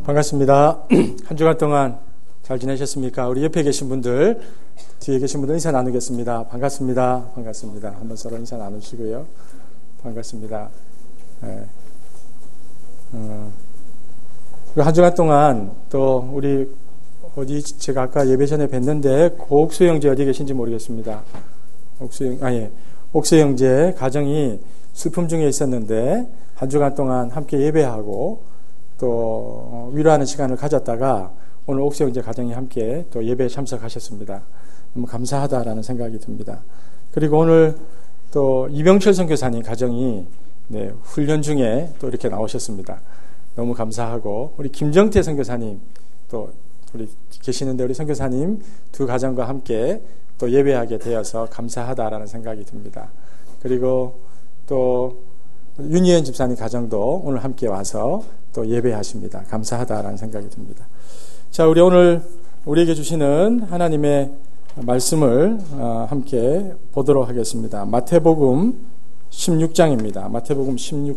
반갑습니다. 한 주간 동안 잘 지내셨습니까? 우리 옆에 계신 분들, 뒤에 계신 분들 인사 나누겠습니다. 반갑습니다. 반갑습니다. 한번 서로 인사 나누시고요. 반갑습니다. 네. 한 주간 동안 또 우리 어디 제가 아까 예배 전에 뵀는데 옥수 형제 어디 계신지 모르겠습니다. 옥수 형제 가정이 슬픔 중에 있었는데 한 주간 동안 함께 예배하고 또 위로하는 시간을 가졌다가 오늘 옥수 형제 가정이 함께 또 예배에 참석하셨습니다. 너무 감사하다라는 생각이 듭니다. 그리고 오늘 또 이병철 선교사님 가정이 훈련 중에 또 이렇게 나오셨습니다. 너무 감사하고 우리 김정태 선교사님 또 우리 계시는데 우리 선교사님 두 가정과 함께 또 예배하게 되어서 감사하다라는 생각이 듭니다. 그리고 또 윤희연 집사님 가정도 오늘 함께 와서 또 예배하십니다. 감사하다라는 생각이 듭니다. 자, 우리 오늘 우리에게 주시는 하나님의 말씀을 함께 보도록 하겠습니다. 마태복음 16장입니다. 마태복음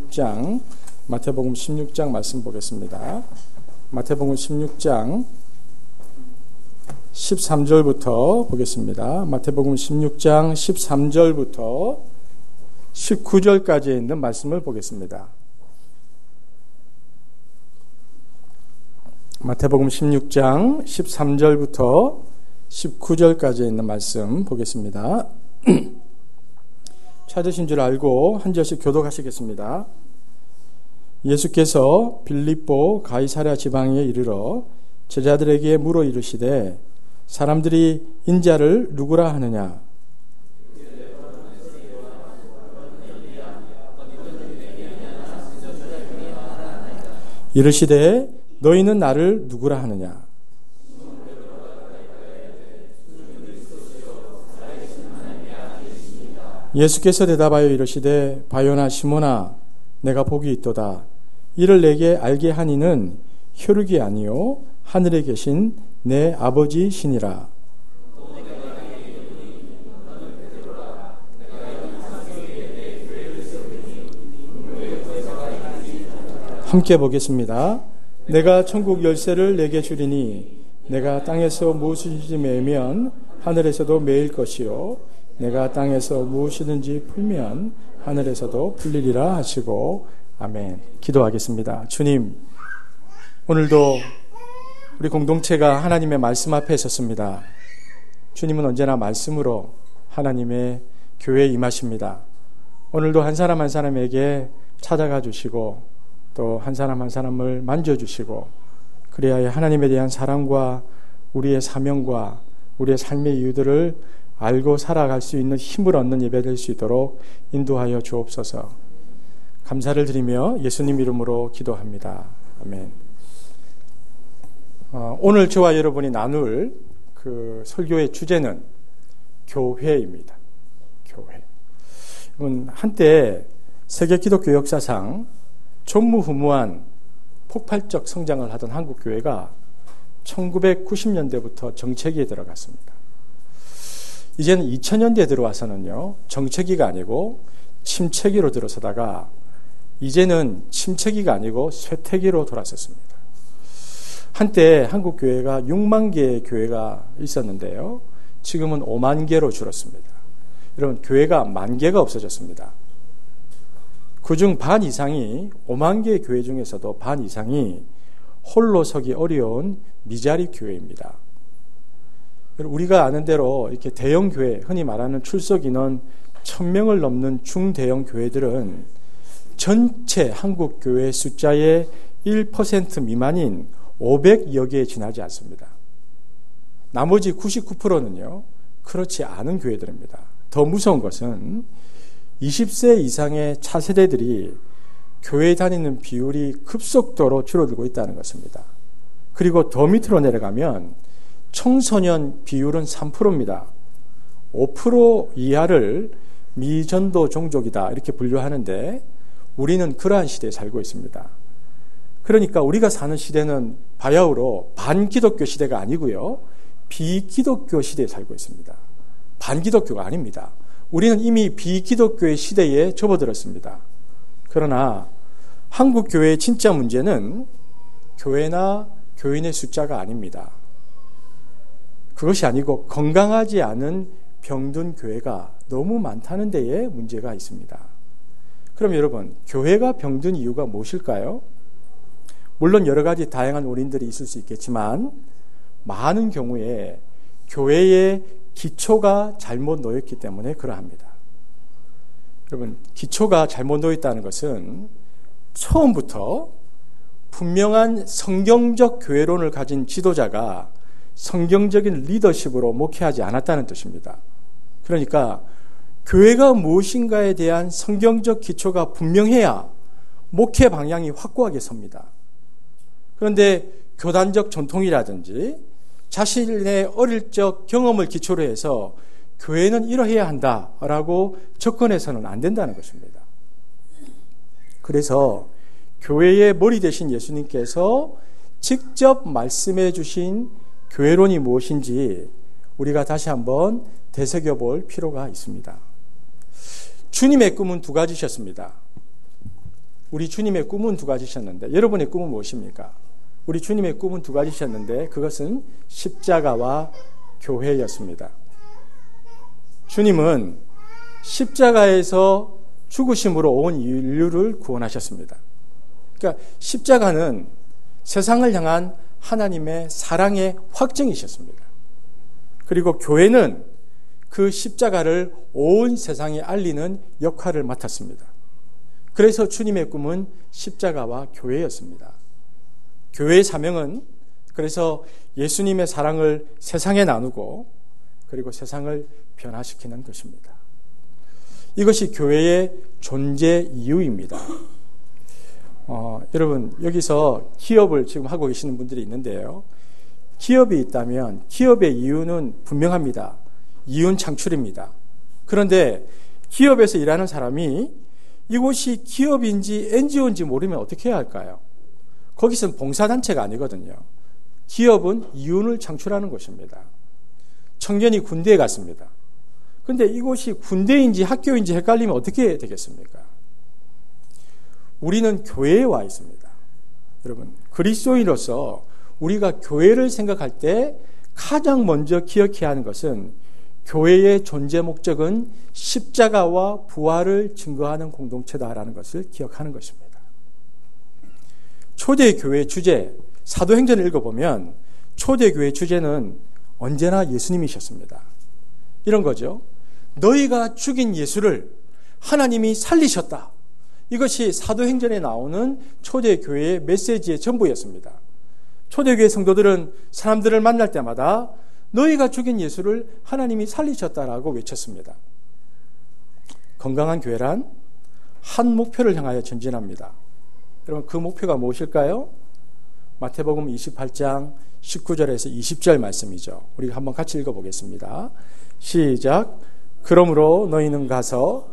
16장 말씀 보겠습니다. 마태복음 16장 13절부터 보겠습니다. 마태복음 16장 13절부터 19절까지 있는 말씀을 보겠습니다. 마태복음 16장 13절부터 19절까지 있는 말씀 보겠습니다. 찾으신 줄 알고 한 절씩 교독하시겠습니다. 예수께서 빌립보 가이사랴 지방에 이르러 제자들에게 물어 이르시되 사람들이 인자를 누구라 하느냐? 이르시되 너희는 나를 누구라 하느냐? 예수께서 대답하여 이르시되 바요나 시몬아 내가 복이 있도다. 이를 내게 알게 하니는 혈육이 아니요 하늘에 계신 내 아버지시니라. 함께 보겠습니다. 내가 천국 열쇠를 내게 주리니 내가 땅에서 무엇이든지 매면 하늘에서도 매일 것이요 내가 땅에서 무엇이든지 풀면 하늘에서도 풀리리라 하시고 아멘. 기도하겠습니다. 주님, 오늘도 우리 공동체가 하나님의 말씀 앞에 섰습니다. 주님은 언제나 말씀으로 하나님의 교회에 임하십니다. 오늘도 한 사람 한 사람에게 찾아가 주시고 또 한 사람 한 사람을 만져주시고 그래야 하나님에 대한 사랑과 우리의 사명과 우리의 삶의 이유들을 알고 살아갈 수 있는 힘을 얻는 예배 될 수 있도록 인도하여 주옵소서. 감사를 드리며 예수님 이름으로 기도합니다. 아멘. 오늘 저와 여러분이 나눌 그 설교의 주제는 교회입니다. 교회. 한때 세계 기독교 역사상 전무후무한 폭발적 성장을 하던 한국 교회가 1990년대부터 정체기에 들어갔습니다. 이제는 2000년대에 들어와서는요, 정체기가 아니고 침체기로 들어서다가 이제는 침체기가 아니고 쇠퇴기로 돌아섰습니다. 한때 한국 교회가 6만 개의 교회가 있었는데요, 지금은 5만 개로 줄었습니다. 여러분, 교회가 1만 개가 없어졌습니다. 그중 반 이상이 5만 개의 교회 중에서도 반 이상이 홀로 서기 어려운 미자리 교회입니다. 우리가 아는 대로 이렇게 대형 교회, 흔히 말하는 출석 인원 1000명을 넘는 중대형 교회들은 전체 한국 교회 숫자의 1% 미만인 500여 개에 지나지 않습니다. 나머지 99%는요, 그렇지 않은 교회들입니다. 더 무서운 것은 20세 이상의 차세대들이 교회에 다니는 비율이 급속도로 줄어들고 있다는 것입니다. 그리고 더 밑으로 내려가면 청소년 비율은 3%입니다. 5% 이하를 미전도 종족이다 이렇게 분류하는데 우리는 그러한 시대에 살고 있습니다. 그러니까 우리가 사는 시대는 바야흐로 반기독교 시대가 아니고요, 비기독교 시대에 살고 있습니다. 반기독교가 아닙니다. 우리는 이미 비기독교의 시대에 접어들었습니다. 그러나 한국 교회의 진짜 문제는 교회나 교인의 숫자가 아닙니다. 그것이 아니고 건강하지 않은 병든 교회가 너무 많다는 데에 문제가 있습니다. 그럼 여러분, 교회가 병든 이유가 무엇일까요? 물론 여러 가지 다양한 원인들이 있을 수 있겠지만 많은 경우에 교회의 기초가 잘못 놓였기 때문에 그러합니다. 여러분, 기초가 잘못 놓였다는 것은 처음부터 분명한 성경적 교회론을 가진 지도자가 성경적인 리더십으로 목회하지 않았다는 뜻입니다. 그러니까 교회가 무엇인가에 대한 성경적 기초가 분명해야 목회 방향이 확고하게 섭니다. 그런데 교단적 전통이라든지 자신의 어릴 적 경험을 기초로 해서 교회는 이러해야 한다라고 접근해서는 안 된다는 것입니다. 그래서 교회의 머리 되신 예수님께서 직접 말씀해 주신 교회론이 무엇인지 우리가 다시 한번 되새겨볼 필요가 있습니다. 주님의 꿈은 두 가지셨습니다. 우리 주님의 꿈은 두 가지셨는데 여러분의 꿈은 무엇입니까? 우리 주님의 꿈은 두 가지셨는데 그것은 십자가와 교회였습니다. 주님은 십자가에서 죽으심으로 온 인류를 구원하셨습니다. 그러니까 십자가는 세상을 향한 하나님의 사랑의 확증이셨습니다. 그리고 교회는 그 십자가를 온 세상에 알리는 역할을 맡았습니다. 그래서 주님의 꿈은 십자가와 교회였습니다. 교회의 사명은 그래서 예수님의 사랑을 세상에 나누고 그리고 세상을 변화시키는 것입니다. 이것이 교회의 존재 이유입니다. 여러분, 여기서 기업을 지금 하고 계시는 분들이 있는데요. 기업이 있다면 기업의 이유는 분명합니다. 이윤 창출입니다. 그런데 기업에서 일하는 사람이 이곳이 기업인지 NGO인지 모르면 어떻게 해야 할까요? 거기서는 봉사단체가 아니거든요. 기업은 이윤을 창출하는 곳입니다. 청년이 군대에 갔습니다. 그런데 이곳이 군대인지 학교인지 헷갈리면 어떻게 되겠습니까? 우리는 교회에 와 있습니다. 여러분, 그리스도인으로서 우리가 교회를 생각할 때 가장 먼저 기억해야 하는 것은 교회의 존재 목적은 십자가와 부활을 증거하는 공동체다라는 것을 기억하는 것입니다. 초대교회 주제, 사도행전을 읽어보면 초대교회 주제는 언제나 예수님이셨습니다. 이런 거죠. 너희가 죽인 예수를 하나님이 살리셨다. 이것이 사도행전에 나오는 초대교회의 메시지의 전부였습니다. 초대교회 성도들은 사람들을 만날 때마다 너희가 죽인 예수를 하나님이 살리셨다라고 외쳤습니다. 건강한 교회란 한 목표를 향하여 전진합니다. 여러분, 그 목표가 무엇일까요? 마태복음 28장 19절에서 20절 말씀이죠. 우리가 한번 같이 읽어보겠습니다. 시작. 그러므로 너희는 가서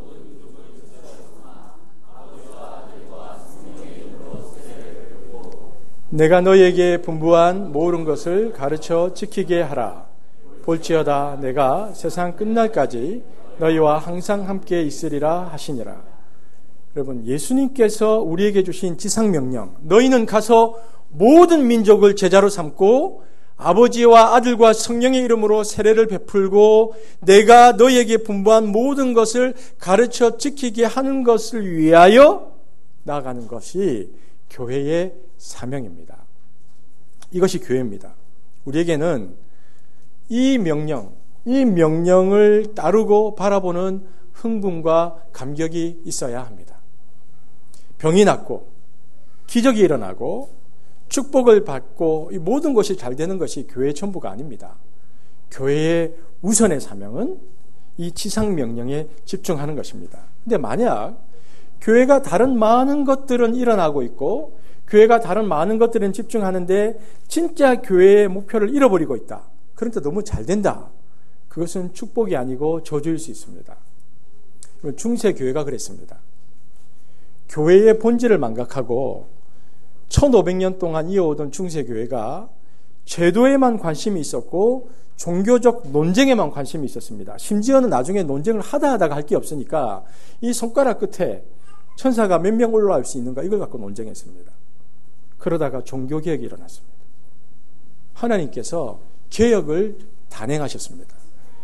내가 너희에게 분부한 모든 것을 가르쳐 지키게 하라. 볼지어다 내가 세상 끝날까지 너희와 항상 함께 있으리라 하시니라. 여러분, 예수님께서 우리에게 주신 지상명령, 너희는 가서 모든 민족을 제자로 삼고 아버지와 아들과 성령의 이름으로 세례를 베풀고 내가 너희에게 분부한 모든 것을 가르쳐 지키게 하는 것을 위하여 나아가는 것이 교회의 사명입니다. 이것이 교회입니다. 우리에게는 이 명령을 따르고 바라보는 흥분과 감격이 있어야 합니다. 병이 낫고 기적이 일어나고 축복을 받고 이 모든 것이 잘 되는 것이 교회의 전부가 아닙니다. 교회의 우선의 사명은 이 지상 명령에 집중하는 것입니다. 그런데 만약 교회가 다른 많은 것들은 일어나고 있고 교회가 다른 많은 것들은 집중하는데 진짜 교회의 목표를 잃어버리고 있다. 그러니까 너무 잘 된다. 그것은 축복이 아니고 저주일 수 있습니다. 중세교회가 그랬습니다. 교회의 본질을 망각하고 1500년 동안 이어오던 중세교회가 제도에만 관심이 있었고 종교적 논쟁에만 관심이 있었습니다. 심지어는 나중에 논쟁을 하다가 할 게 없으니까 이 손가락 끝에 천사가 몇 명 올라올 수 있는가 이걸 갖고 논쟁했습니다. 그러다가 종교개혁이 일어났습니다. 하나님께서 개혁을 단행하셨습니다.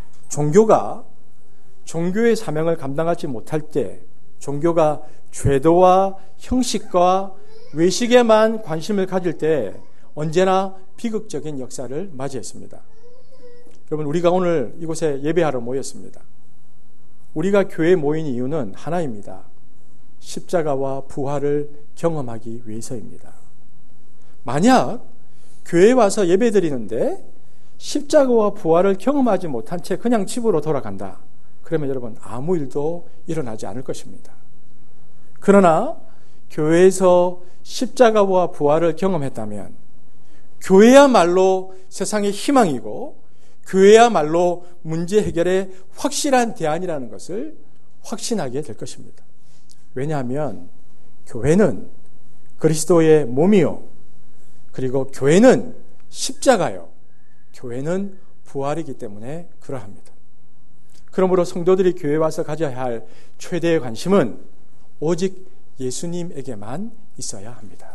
종교의 사명을 감당하지 못할 때, 종교가 죄도와 형식과 외식에만 관심을 가질 때 언제나 비극적인 역사를 맞이했습니다. 여러분, 우리가 오늘 이곳에 예배하러 모였습니다. 우리가 교회에 모인 이유는 하나입니다. 십자가와 부활을 경험하기 위해서입니다. 만약 교회에 와서 예배드리는데 십자가와 부활을 경험하지 못한 채 그냥 집으로 돌아간다. 그러면 여러분, 아무 일도 일어나지 않을 것입니다. 그러나 교회에서 십자가와 부활을 경험했다면 교회야말로 세상의 희망이고 교회야말로 문제 해결의 확실한 대안이라는 것을 확신하게 될 것입니다. 왜냐하면 교회는 그리스도의 몸이요, 그리고 교회는 십자가요, 교회는 부활이기 때문에 그러합니다. 그러므로 성도들이 교회에 와서 가져야 할 최대의 관심은 오직 예수님에게만 있어야 합니다.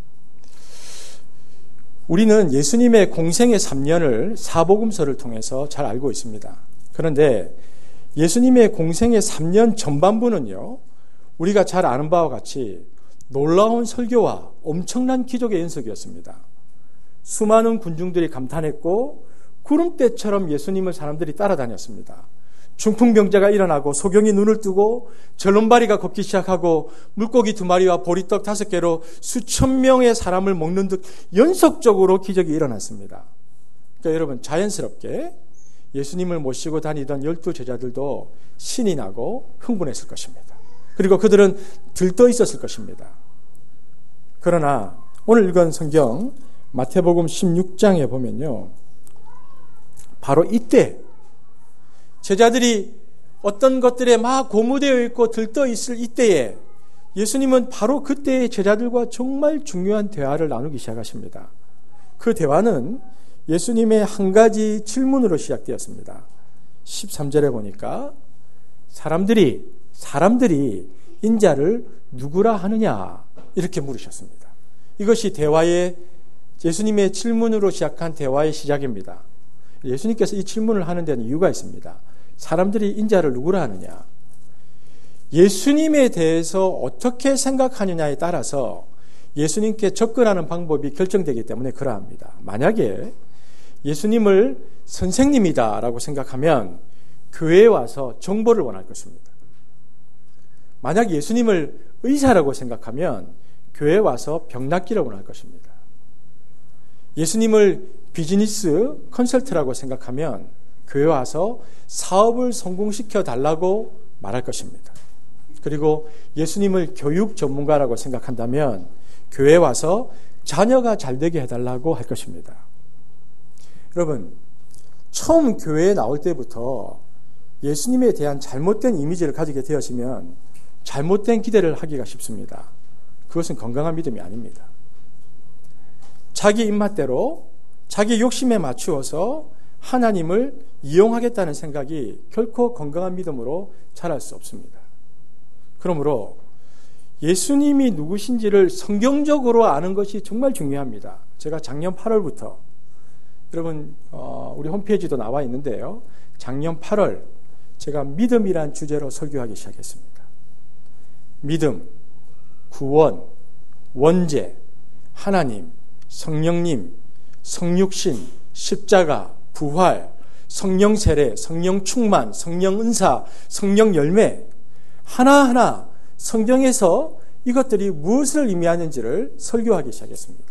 우리는 예수님의 공생의 3년을 사복음서를 통해서 잘 알고 있습니다. 그런데 예수님의 공생의 3년 전반부는요, 우리가 잘 아는 바와 같이 놀라운 설교와 엄청난 기적의 연속이었습니다. 수많은 군중들이 감탄했고 구름대처럼 예수님을 사람들이 따라다녔습니다. 중풍병자가 일어나고 소경이 눈을 뜨고 절름발이가 걷기 시작하고 물고기 2마리와 보리떡 5개로 수천 명의 사람을 먹는 듯 연속적으로 기적이 일어났습니다. 그러니까 여러분, 자연스럽게 예수님을 모시고 다니던 12 제자들도 신이 나고 흥분했을 것입니다. 그리고 그들은 들떠 있었을 것입니다. 그러나 오늘 읽은 성경 마태복음 16장에 보면요, 바로 이때 제자들이 어떤 것들에 막 고무되어 있고 들떠 있을 이때에 예수님은 바로 그때의 제자들과 정말 중요한 대화를 나누기 시작하십니다. 그 대화는 예수님의 한 가지 질문으로 시작되었습니다. 13절에 보니까 사람들이 인자를 누구라 하느냐, 이렇게 물으셨습니다. 이것이 예수님의 질문으로 시작한 대화의 시작입니다. 예수님께서 이 질문을 하는 데는 이유가 있습니다. 사람들이 인자를 누구라 하느냐, 예수님에 대해서 어떻게 생각하느냐에 따라서 예수님께 접근하는 방법이 결정되기 때문에 그러합니다. 만약에 예수님을 선생님이다라고 생각하면 교회에 와서 정보를 원할 것입니다. 만약 예수님을 의사라고 생각하면 교회에 와서 병 낫기를 원할 것입니다. 예수님을 비즈니스 컨설트라고 생각하면 교회에 와서 사업을 성공시켜 달라고 말할 것입니다. 그리고 예수님을 교육 전문가라고 생각한다면 교회에 와서 자녀가 잘 되게 해달라고 할 것입니다. 여러분, 처음 교회에 나올 때부터 예수님에 대한 잘못된 이미지를 가지게 되어지면 잘못된 기대를 하기가 쉽습니다. 그것은 건강한 믿음이 아닙니다. 자기 입맛대로 자기 욕심에 맞추어서 하나님을 이용하겠다는 생각이 결코 건강한 믿음으로 자랄 수 없습니다. 그러므로 예수님이 누구신지를 성경적으로 아는 것이 정말 중요합니다. 제가 작년 8월부터 여러분 우리 홈페이지도 나와 있는데요, 작년 8월 제가 믿음이란 주제로 설교하기 시작했습니다. 믿음, 구원, 원죄, 하나님, 성령님, 성육신, 십자가, 부활, 성령 세례, 성령 충만, 성령 은사, 성령 열매, 하나하나 성경에서 이것들이 무엇을 의미하는지를 설교하기 시작했습니다.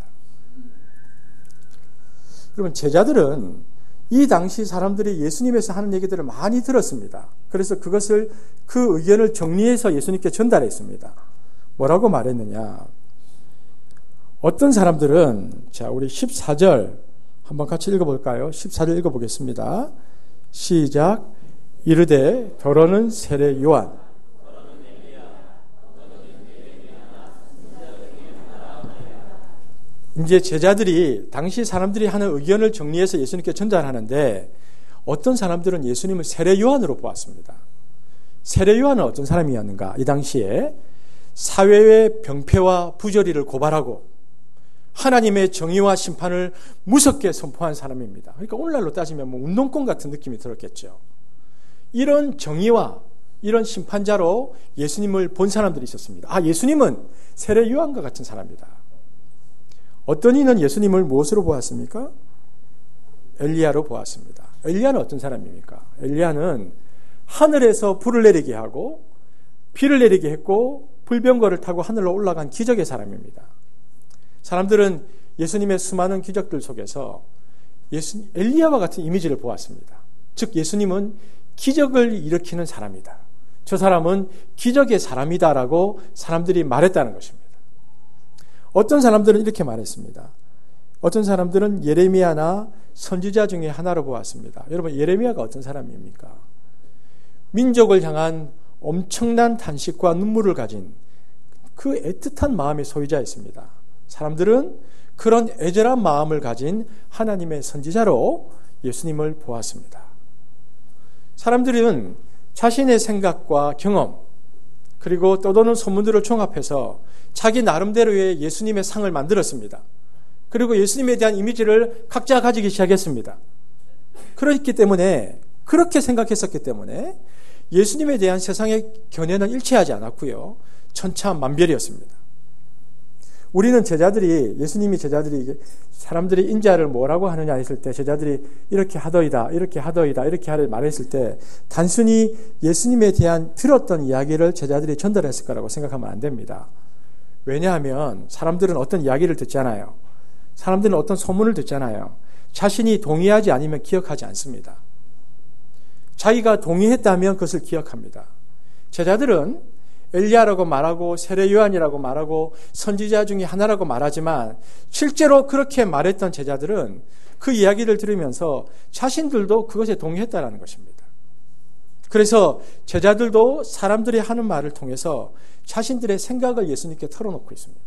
그러면 제자들은 이 당시 사람들이 예수님에서 하는 얘기들을 많이 들었습니다. 그래서 그 의견을 정리해서 예수님께 전달했습니다. 뭐라고 말했느냐? 어떤 사람들은, 자, 우리 14절 한번 같이 읽어볼까요? 14절 읽어보겠습니다. 시작. 이르되 더러는 세례 요한. 이제 제자들이 당시 사람들이 하는 의견을 정리해서 예수님께 전달하는데 어떤 사람들은 예수님을 세례 요한으로 보았습니다. 세례 요한은 어떤 사람이었는가? 이 당시에 사회의 병폐와 부조리를 고발하고 하나님의 정의와 심판을 무섭게 선포한 사람입니다. 그러니까 오늘날로 따지면 뭐 운동권 같은 느낌이 들었겠죠. 이런 정의와 이런 심판자로 예수님을 본 사람들이 있었습니다. 예수님은 세례 요한과 같은 사람이다. 어떤 이는 예수님을 무엇으로 보았습니까? 엘리야로 보았습니다. 엘리야는 어떤 사람입니까? 엘리야는 하늘에서 불을 내리게 하고 비를 내리게 했고 불병거를 타고 하늘로 올라간 기적의 사람입니다. 사람들은 예수님의 수많은 기적들 속에서 엘리야와 같은 이미지를 보았습니다. 즉 예수님은 기적을 일으키는 사람이다. 저 사람은 기적의 사람이다라고 사람들이 말했다는 것입니다. 어떤 사람들은 이렇게 말했습니다. 어떤 사람들은 예레미야나 선지자 중에 하나로 보았습니다. 여러분, 예레미야가 어떤 사람입니까? 민족을 향한 엄청난 탄식과 눈물을 가진 그 애틋한 마음의 소유자였습니다. 사람들은 그런 애절한 마음을 가진 하나님의 선지자로 예수님을 보았습니다. 사람들은 자신의 생각과 경험 그리고 떠도는 소문들을 종합해서 자기 나름대로의 예수님의 상을 만들었습니다. 그리고 예수님에 대한 이미지를 각자 가지기 시작했습니다. 그렇기 때문에 그렇게 생각했었기 때문에 예수님에 대한 세상의 견해는 일치하지 않았고요. 천차만별이었습니다. 우리는 예수님이 제자들이 사람들이 인자를 뭐라고 하느냐 했을 때 제자들이 이렇게 하더이다, 이렇게 하더이다, 이렇게 하려 말했을 때 단순히 예수님에 대한 들었던 이야기를 제자들이 전달했을 거라고 생각하면 안 됩니다. 왜냐하면 사람들은 어떤 이야기를 듣잖아요. 사람들은 어떤 소문을 듣잖아요. 자신이 동의하지 않으면 기억하지 않습니다. 자기가 동의했다면 그것을 기억합니다. 제자들은 엘리야라고 말하고 세례 요한이라고 말하고 선지자 중에 하나라고 말하지만 실제로 그렇게 말했던 제자들은 그 이야기를 들으면서 자신들도 그것에 동의했다는 것입니다. 그래서 제자들도 사람들이 하는 말을 통해서 자신들의 생각을 예수님께 털어놓고 있습니다.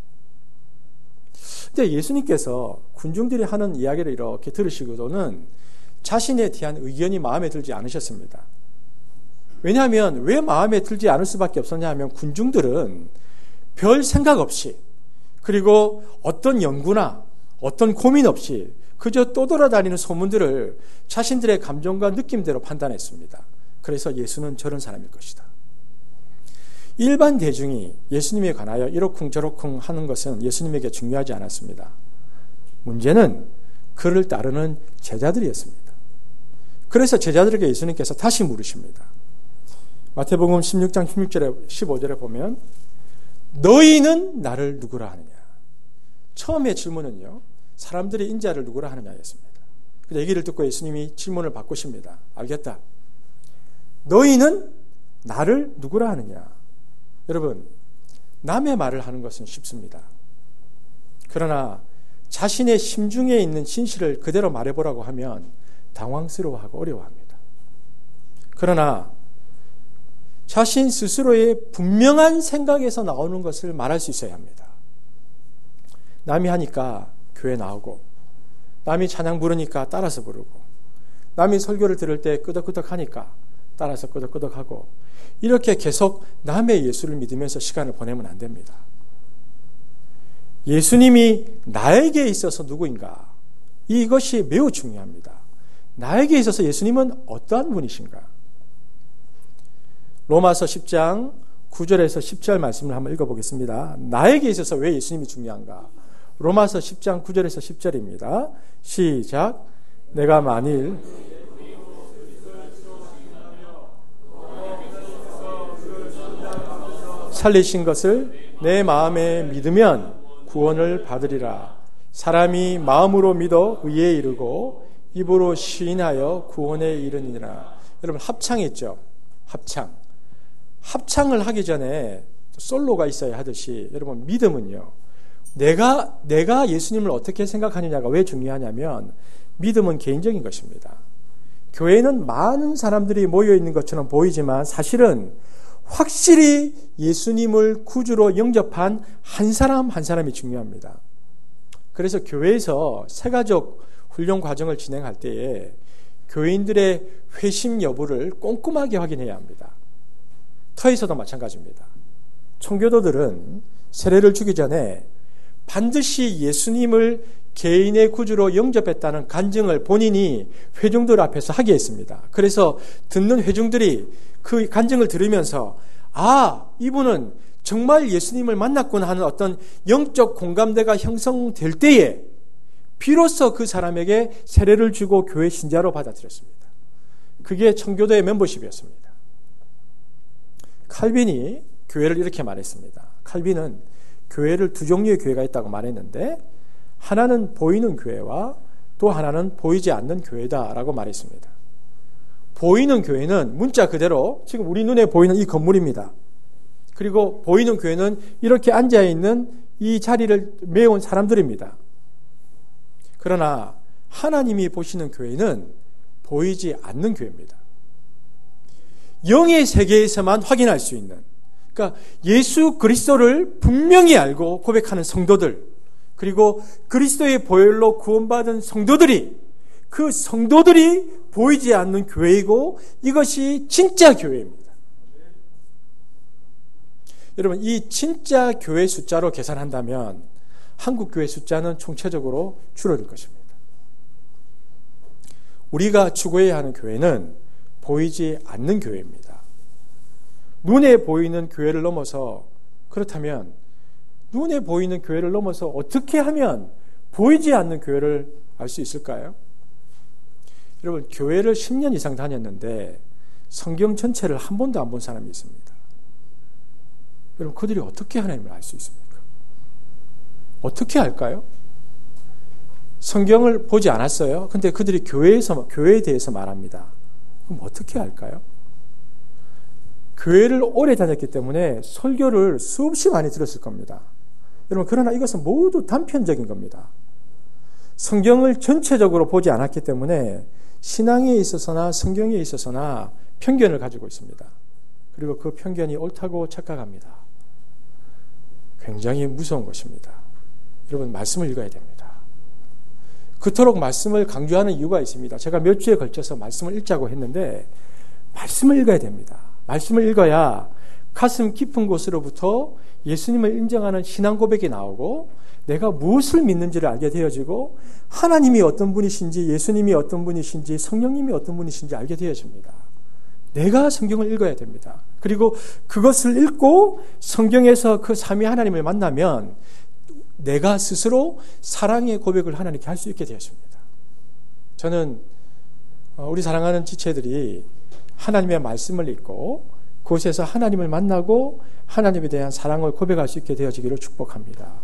근데 예수님께서 군중들이 하는 이야기를 이렇게 들으시고도는 자신에 대한 의견이 마음에 들지 않으셨습니다. 왜냐하면 왜 마음에 들지 않을 수밖에 없었냐 하면 군중들은 별 생각 없이 그리고 어떤 연구나 어떤 고민 없이 그저 떠돌아다니는 소문들을 자신들의 감정과 느낌대로 판단했습니다. 그래서 예수는 저런 사람일 것이다. 일반 대중이 예수님에 관하여 이러쿵저러쿵 하는 것은 예수님에게 중요하지 않았습니다. 문제는 그를 따르는 제자들이었습니다. 그래서 제자들에게 예수님께서 다시 물으십니다. 마태복음 16장 16절에 15절에 보면 너희는 나를 누구라 하느냐. 처음에 질문은요. 사람들이 인자를 누구라 하느냐였습니다. 그 얘기를 듣고 예수님이 질문을 바꾸십니다. 알겠다. 너희는 나를 누구라 하느냐. 여러분, 남의 말을 하는 것은 쉽습니다. 그러나 자신의 심중에 있는 진실을 그대로 말해보라고 하면 당황스러워하고 어려워합니다. 그러나 자신 스스로의 분명한 생각에서 나오는 것을 말할 수 있어야 합니다. 남이 하니까 교회 나오고, 남이 찬양 부르니까 따라서 부르고, 남이 설교를 들을 때 끄덕끄덕 하니까 따라서 끄덕끄덕 하고, 이렇게 계속 남의 예수를 믿으면서 시간을 보내면 안 됩니다. 예수님이 나에게 있어서 누구인가? 이것이 매우 중요합니다. 나에게 있어서 예수님은 어떠한 분이신가? 로마서 10장 9절에서 10절 말씀을 한번 읽어보겠습니다. 나에게 있어서 왜 예수님이 중요한가? 로마서 10장 9절에서 10절입니다. 시작. 내가 만일 살리신 것을 내 마음에 믿으면 구원을 받으리라. 사람이 마음으로 믿어 의에 이르고 입으로 시인하여 구원에 이르니라. 여러분 합창이 있죠. 합창을 하기 전에 솔로가 있어야 하듯이 여러분 믿음은요. 내가 예수님을 어떻게 생각하느냐가 왜 중요하냐면 믿음은 개인적인 것입니다. 교회는 많은 사람들이 모여 있는 것처럼 보이지만 사실은 확실히 예수님을 구주로 영접한 한 사람 한 사람이 중요합니다. 그래서 교회에서 새가족 훈련 과정을 진행할 때에 교인들의 회심 여부를 꼼꼼하게 확인해야 합니다. 터에서도 마찬가지입니다. 청교도들은 세례를 주기 전에 반드시 예수님을 개인의 구주로 영접했다는 간증을 본인이 회중들 앞에서 하게 했습니다. 그래서 듣는 회중들이 그 간증을 들으면서 이분은 정말 예수님을 만났구나 하는 어떤 영적 공감대가 형성될 때에 비로소 그 사람에게 세례를 주고 교회 신자로 받아들였습니다. 그게 청교도의 멤버십이었습니다. 칼빈이 교회를 이렇게 말했습니다. 칼빈은 교회를 두 종류의 교회가 있다고 말했는데 하나는 보이는 교회와 또 하나는 보이지 않는 교회다라고 말했습니다. 보이는 교회는 문자 그대로 지금 우리 눈에 보이는 이 건물입니다. 그리고 보이는 교회는 이렇게 앉아있는 이 자리를 메운 사람들입니다. 그러나 하나님이 보시는 교회는 보이지 않는 교회입니다. 영의 세계에서만 확인할 수 있는, 그러니까 예수 그리스도를 분명히 알고 고백하는 성도들, 그리고 그리스도의 보혈로 구원받은 성도들이, 그 성도들이 보이지 않는 교회이고 이것이 진짜 교회입니다. 여러분, 이 진짜 교회 숫자로 계산한다면 한국 교회 숫자는 총체적으로 줄어들 것입니다. 우리가 추구해야 하는 교회는 보이지 않는 교회입니다. 눈에 보이는 교회를 넘어서, 그렇다면 눈에 보이는 교회를 넘어서 어떻게 하면 보이지 않는 교회를 알 수 있을까요? 여러분, 교회를 10년 이상 다녔는데 성경 전체를 한 번도 안 본 사람이 있습니다. 여러분, 그들이 어떻게 하나님을 알 수 있습니까? 어떻게 알까요? 성경을 보지 않았어요. 근데 그들이 교회에 대해서 말합니다. 그럼 어떻게 알까요? 교회를 오래 다녔기 때문에 설교를 수없이 많이 들었을 겁니다. 여러분, 그러나 이것은 모두 단편적인 겁니다. 성경을 전체적으로 보지 않았기 때문에 신앙에 있어서나 성경에 있어서나 편견을 가지고 있습니다. 그리고 그 편견이 옳다고 착각합니다. 굉장히 무서운 것입니다. 여러분, 말씀을 읽어야 됩니다. 그토록 말씀을 강조하는 이유가 있습니다. 제가 몇 주에 걸쳐서 말씀을 읽자고 했는데 말씀을 읽어야 됩니다. 말씀을 읽어야 가슴 깊은 곳으로부터 예수님을 인정하는 신앙 고백이 나오고 내가 무엇을 믿는지를 알게 되어지고 하나님이 어떤 분이신지, 예수님이 어떤 분이신지, 성령님이 어떤 분이신지 알게 되어집니다. 내가 성경을 읽어야 됩니다. 그리고 그것을 읽고 성경에서 그 삼위 하나님을 만나면 내가 스스로 사랑의 고백을 하나님께 할 수 있게 되었습니다. 저는 우리 사랑하는 지체들이 하나님의 말씀을 읽고 그곳에서 하나님을 만나고 하나님에 대한 사랑을 고백할 수 있게 되어지기를 축복합니다.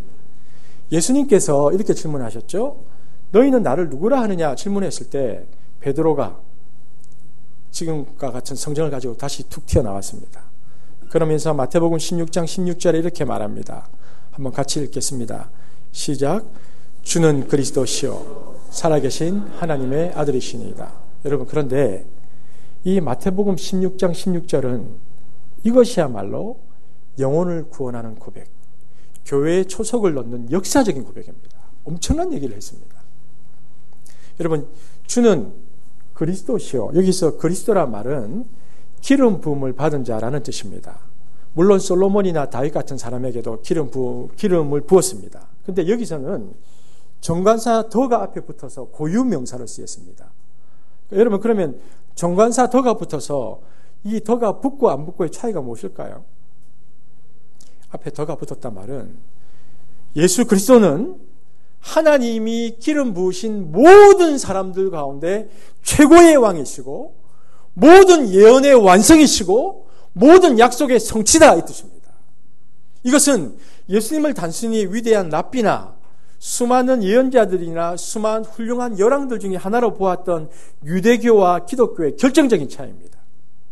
예수님께서 이렇게 질문하셨죠. 너희는 나를 누구라 하느냐 질문했을 때 베드로가 지금과 같은 성경을 가지고 다시 툭 튀어나왔습니다. 그러면서 마태복음 16장 16절에 이렇게 말합니다. 한번 같이 읽겠습니다. 시작. 주는 그리스도시요 살아계신 하나님의 아들이시니이다. 여러분, 그런데 이 마태복음 16장 16절은 이것이야말로 영혼을 구원하는 고백, 교회에 초석을 넣는 역사적인 고백입니다. 엄청난 얘기를 했습니다. 여러분, 주는 그리스도시요, 여기서 그리스도란 말은 기름 부음을 받은 자라는 뜻입니다. 물론 솔로몬이나 다윗 같은 사람에게도 기름을 부었습니다. 그런데 여기서는 정관사 더가 앞에 붙어서 고유명사로 쓰였습니다. 여러분, 그러면 정관사 더가 붙어서 이 더가 붙고 안 붙고의 차이가 무엇일까요? 앞에 더가 붙었단 말은 예수 그리스도는 하나님이 기름 부으신 모든 사람들 가운데 최고의 왕이시고 모든 예언의 완성이시고 모든 약속의 성취다 이 뜻입니다. 이것은 예수님을 단순히 위대한 랍비나 수많은 예언자들이나 수많은 훌륭한 열왕들 중에 하나로 보았던 유대교와 기독교의 결정적인 차이입니다.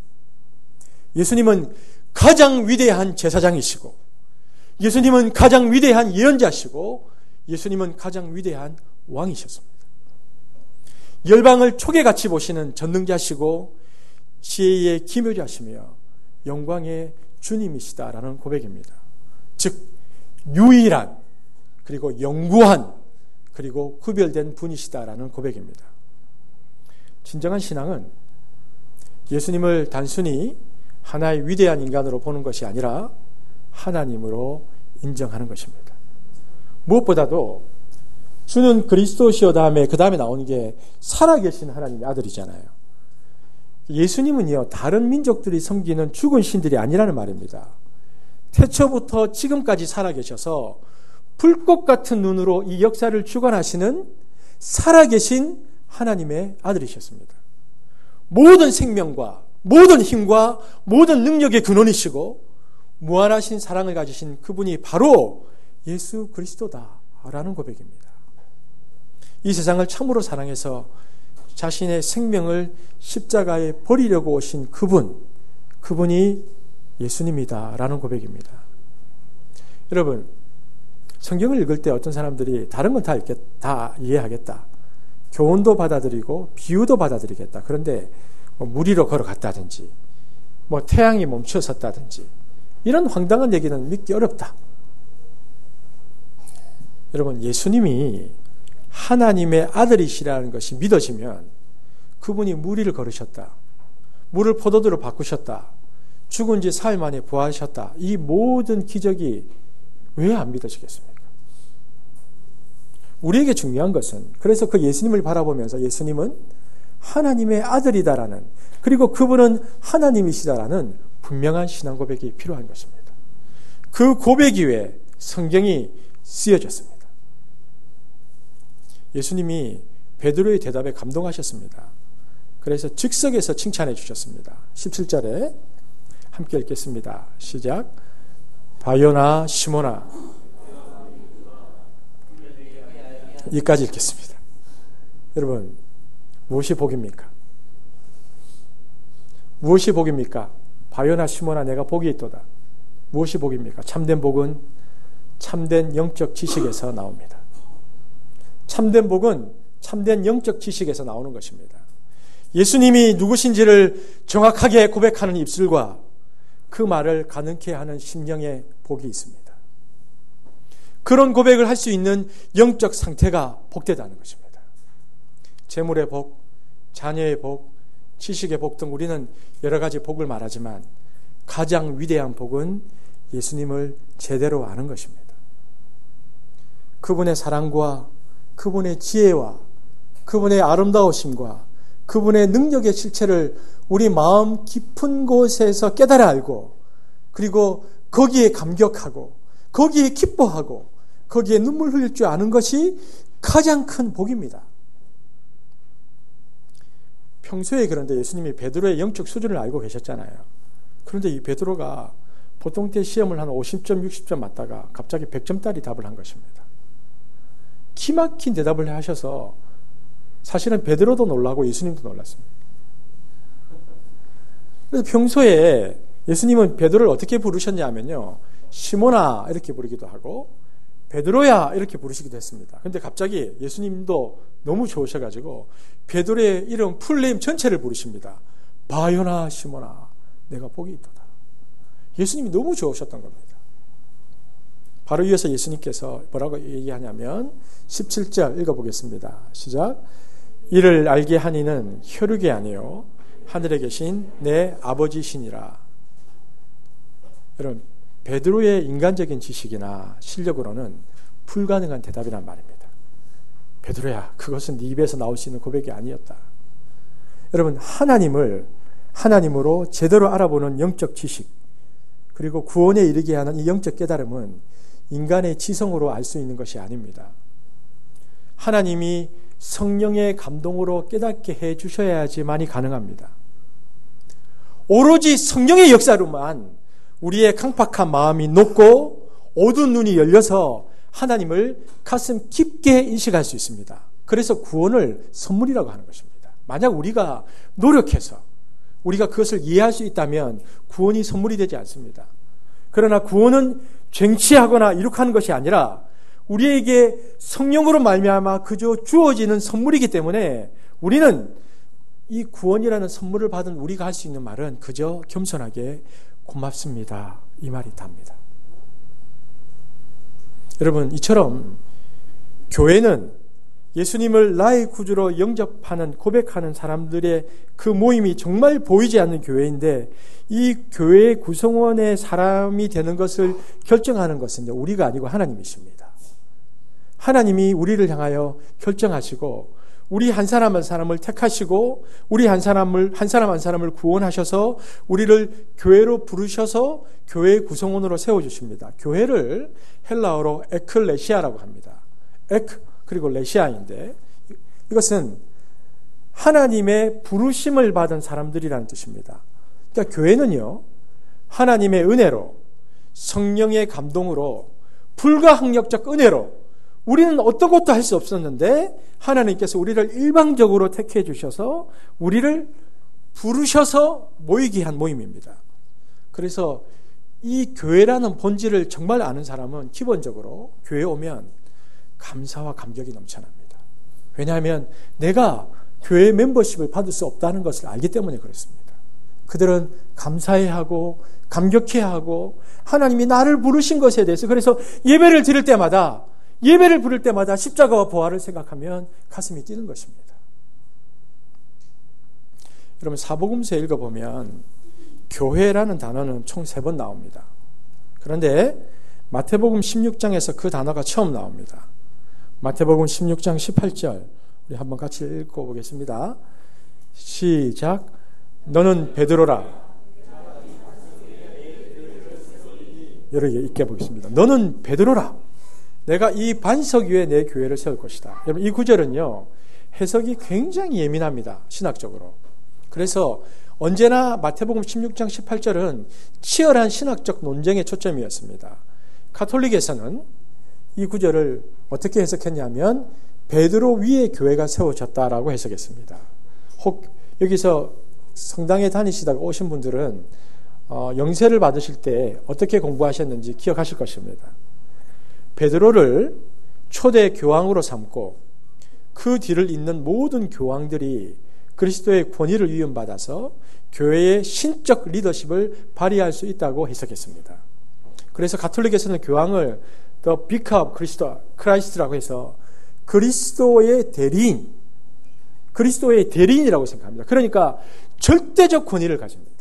예수님은 가장 위대한 제사장이시고 예수님은 가장 위대한 예언자시고 예수님은 가장 위대한 왕이셨습니다. 열방을 촉에같이 보시는 전능자시고 지혜의 기묘자시며 영광의 주님이시다라는 고백입니다. 즉 유일한 그리고 영구한 그리고 구별된 분이시다라는 고백입니다. 진정한 신앙은 예수님을 단순히 하나의 위대한 인간으로 보는 것이 아니라 하나님으로 인정하는 것입니다. 무엇보다도 주는 그리스도시요 다음에 그 다음에 나오는 게 살아계신 하나님의 아들이잖아요. 예수님은요, 다른 민족들이 섬기는 죽은 신들이 아니라는 말입니다. 태초부터 지금까지 살아계셔서 불꽃 같은 눈으로 이 역사를 주관하시는 살아계신 하나님의 아들이셨습니다. 모든 생명과 모든 힘과 모든 능력의 근원이시고 무한하신 사랑을 가지신 그분이 바로 예수 그리스도다라는 고백입니다. 이 세상을 참으로 사랑해서 자신의 생명을 십자가에 버리려고 오신 그분이 예수님이다라는 고백입니다. 여러분, 성경을 읽을 때 어떤 사람들이 다른 건 다 이해하겠다. 교훈도 받아들이고 비유도 받아들이겠다. 그런데 물 위로 걸어갔다든지 태양이 멈춰섰다든지 이런 황당한 얘기는 믿기 어렵다. 여러분, 예수님이 하나님의 아들이시라는 것이 믿어지면 그분이 물 위를 걸으셨다. 물을 포도주로 바꾸셨다. 죽은 지 사흘 만에 부활하셨다. 이 모든 기적이 왜 안 믿어지겠습니까? 우리에게 중요한 것은, 그래서 그 예수님을 바라보면서 예수님은 하나님의 아들이다라는, 그리고 그분은 하나님이시다라는 분명한 신앙 고백이 필요한 것입니다. 그 고백 위에 성경이 쓰여졌습니다. 예수님이 베드로의 대답에 감동하셨습니다. 그래서 즉석에서 칭찬해 주셨습니다. 17절에 함께 읽겠습니다. 시작. 바요나 시몬아. 여기까지 읽겠습니다. 여러분, 무엇이 복입니까? 무엇이 복입니까? 바요나 시몬아, 내가 복이 있도다. 무엇이 복입니까? 참된 복은 참된 영적 지식에서 나옵니다. 참된 복은 참된 영적 지식에서 나오는 것입니다. 예수님이 누구신지를 정확하게 고백하는 입술과 그 말을 가능케 하는 심령의 복이 있습니다. 그런 고백을 할 수 있는 영적 상태가 복되다는 것입니다. 재물의 복, 자녀의 복, 지식의 복 등 우리는 여러 가지 복을 말하지만 가장 위대한 복은 예수님을 제대로 아는 것입니다. 그분의 사랑과 그분의 지혜와 그분의 아름다우심과 그분의 능력의 실체를 우리 마음 깊은 곳에서 깨달아 알고, 그리고 거기에 감격하고 거기에 기뻐하고 거기에 눈물 흘릴 줄 아는 것이 가장 큰 복입니다. 평소에 그런데 예수님이 베드로의 영적 수준을 알고 계셨잖아요. 그런데 이 베드로가 보통 때 시험을 한 50점, 60점 맞다가 갑자기 100점짜리 답을 한 것입니다. 기막힌 대답을 하셔서 사실은 베드로도 놀라고 예수님도 놀랐습니다. 그래서 평소에 예수님은 베드로를 어떻게 부르셨냐면요, 시몬아 이렇게 부르기도 하고 베드로야 이렇게 부르시기도 했습니다. 그런데 갑자기 예수님도 너무 좋으셔가지고 베드로의 이름 풀네임 전체를 부르십니다. 바요나 시몬아, 내가 복이 있도다. 예수님이 너무 좋으셨던 겁니다. 바로 이어서 예수님께서 뭐라고 얘기하냐면 17절 읽어보겠습니다. 시작. 이를 알게 하니는 혈육이 아니요 하늘에 계신 내 아버지시니라. 여러분, 베드로의 인간적인 지식이나 실력으로는 불가능한 대답이란 말입니다. 베드로야, 그것은 네 입에서 나올 수 있는 고백이 아니었다. 여러분, 하나님으로 제대로 알아보는 영적 지식, 그리고 구원에 이르게 하는 이 영적 깨달음은 인간의 지성으로 알 수 있는 것이 아닙니다. 하나님이 성령의 감동으로 깨닫게 해 주셔야지만이 가능합니다. 오로지 성령의 역사로만 우리의 강팍한 마음이 녹고 어두운 눈이 열려서 하나님을 가슴 깊게 인식할 수 있습니다. 그래서 구원을 선물이라고 하는 것입니다. 만약 우리가 노력해서 우리가 그것을 이해할 수 있다면 구원이 선물이 되지 않습니다. 그러나 구원은 쟁취하거나 이룩하는 것이 아니라 우리에게 성령으로 말미암아 그저 주어지는 선물이기 때문에 우리는 이 구원이라는 선물을 받은 우리가 할 수 있는 말은 그저 겸손하게 고맙습니다, 이 말이 답니다. 여러분, 이처럼 교회는 예수님을 나의 구주로 영접하는, 고백하는 사람들의 그 모임이 정말 보이지 않는 교회인데, 이 교회의 구성원의 사람이 되는 것을 결정하는 것은 우리가 아니고 하나님이십니다. 하나님이 우리를 향하여 결정하시고 우리 한 사람 한 사람을 택하시고 우리 한 사람 한 사람을 구원하셔서 우리를 교회로 부르셔서 교회의 구성원으로 세워주십니다. 교회를 헬라어로 에클레시아라고 합니다. 에크 그리고 레시아인데 이것은 하나님의 부르심을 받은 사람들이라는 뜻입니다. 그러니까 교회는요, 하나님의 은혜로 성령의 감동으로 불가항력적 은혜로 우리는 어떤 것도 할 수 없었는데 하나님께서 우리를 일방적으로 택해 주셔서 우리를 부르셔서 모이게 한 모임입니다. 그래서 이 교회라는 본질을 정말 아는 사람은 기본적으로 교회에 오면 감사와 감격이 넘쳐납니다. 왜냐하면 내가 교회 멤버십을 받을 수 없다는 것을 알기 때문에 그렇습니다. 그들은 감사해야 하고 감격해야 하고 하나님이 나를 부르신 것에 대해서 그래서 예배를 드릴 때마다 예배를 부를 때마다 십자가와 부활을 생각하면 가슴이 뛰는 것입니다. 여러분 사복음서 읽어보면 교회라는 단어는 총 3번 나옵니다. 그런데 마태복음 16장에서 그 단어가 처음 나옵니다. 마태복음 16장 18절 우리 한번 같이 읽어보겠습니다. 시작. 너는 베드로라. 여러 개 읽게 보겠습니다. 너는 베드로라. 내가 이 반석 위에 내 교회를 세울 것이다. 여러분 이 구절은요 해석이 굉장히 예민합니다. 신학적으로. 그래서 언제나 마태복음 16장 18절은 치열한 신학적 논쟁의 초점이었습니다. 가톨릭에서는 이 구절을 어떻게 해석했냐면 베드로 위에 교회가 세워졌다라고 해석했습니다. 혹 여기서 성당에 다니시다가 오신 분들은 영세를 받으실 때 어떻게 공부하셨는지 기억하실 것입니다. 베드로를 초대 교황으로 삼고 그 뒤를 잇는 모든 교황들이 그리스도의 권위를 위임받아서 교회의 신적 리더십을 발휘할 수 있다고 해석했습니다. 그래서 가톨릭에서는 교황을 The Vicar of Christ라고 해서 그리스도의 대리인, 그리스도의 대리인이라고 생각합니다. 그러니까 절대적 권위를 가집니다.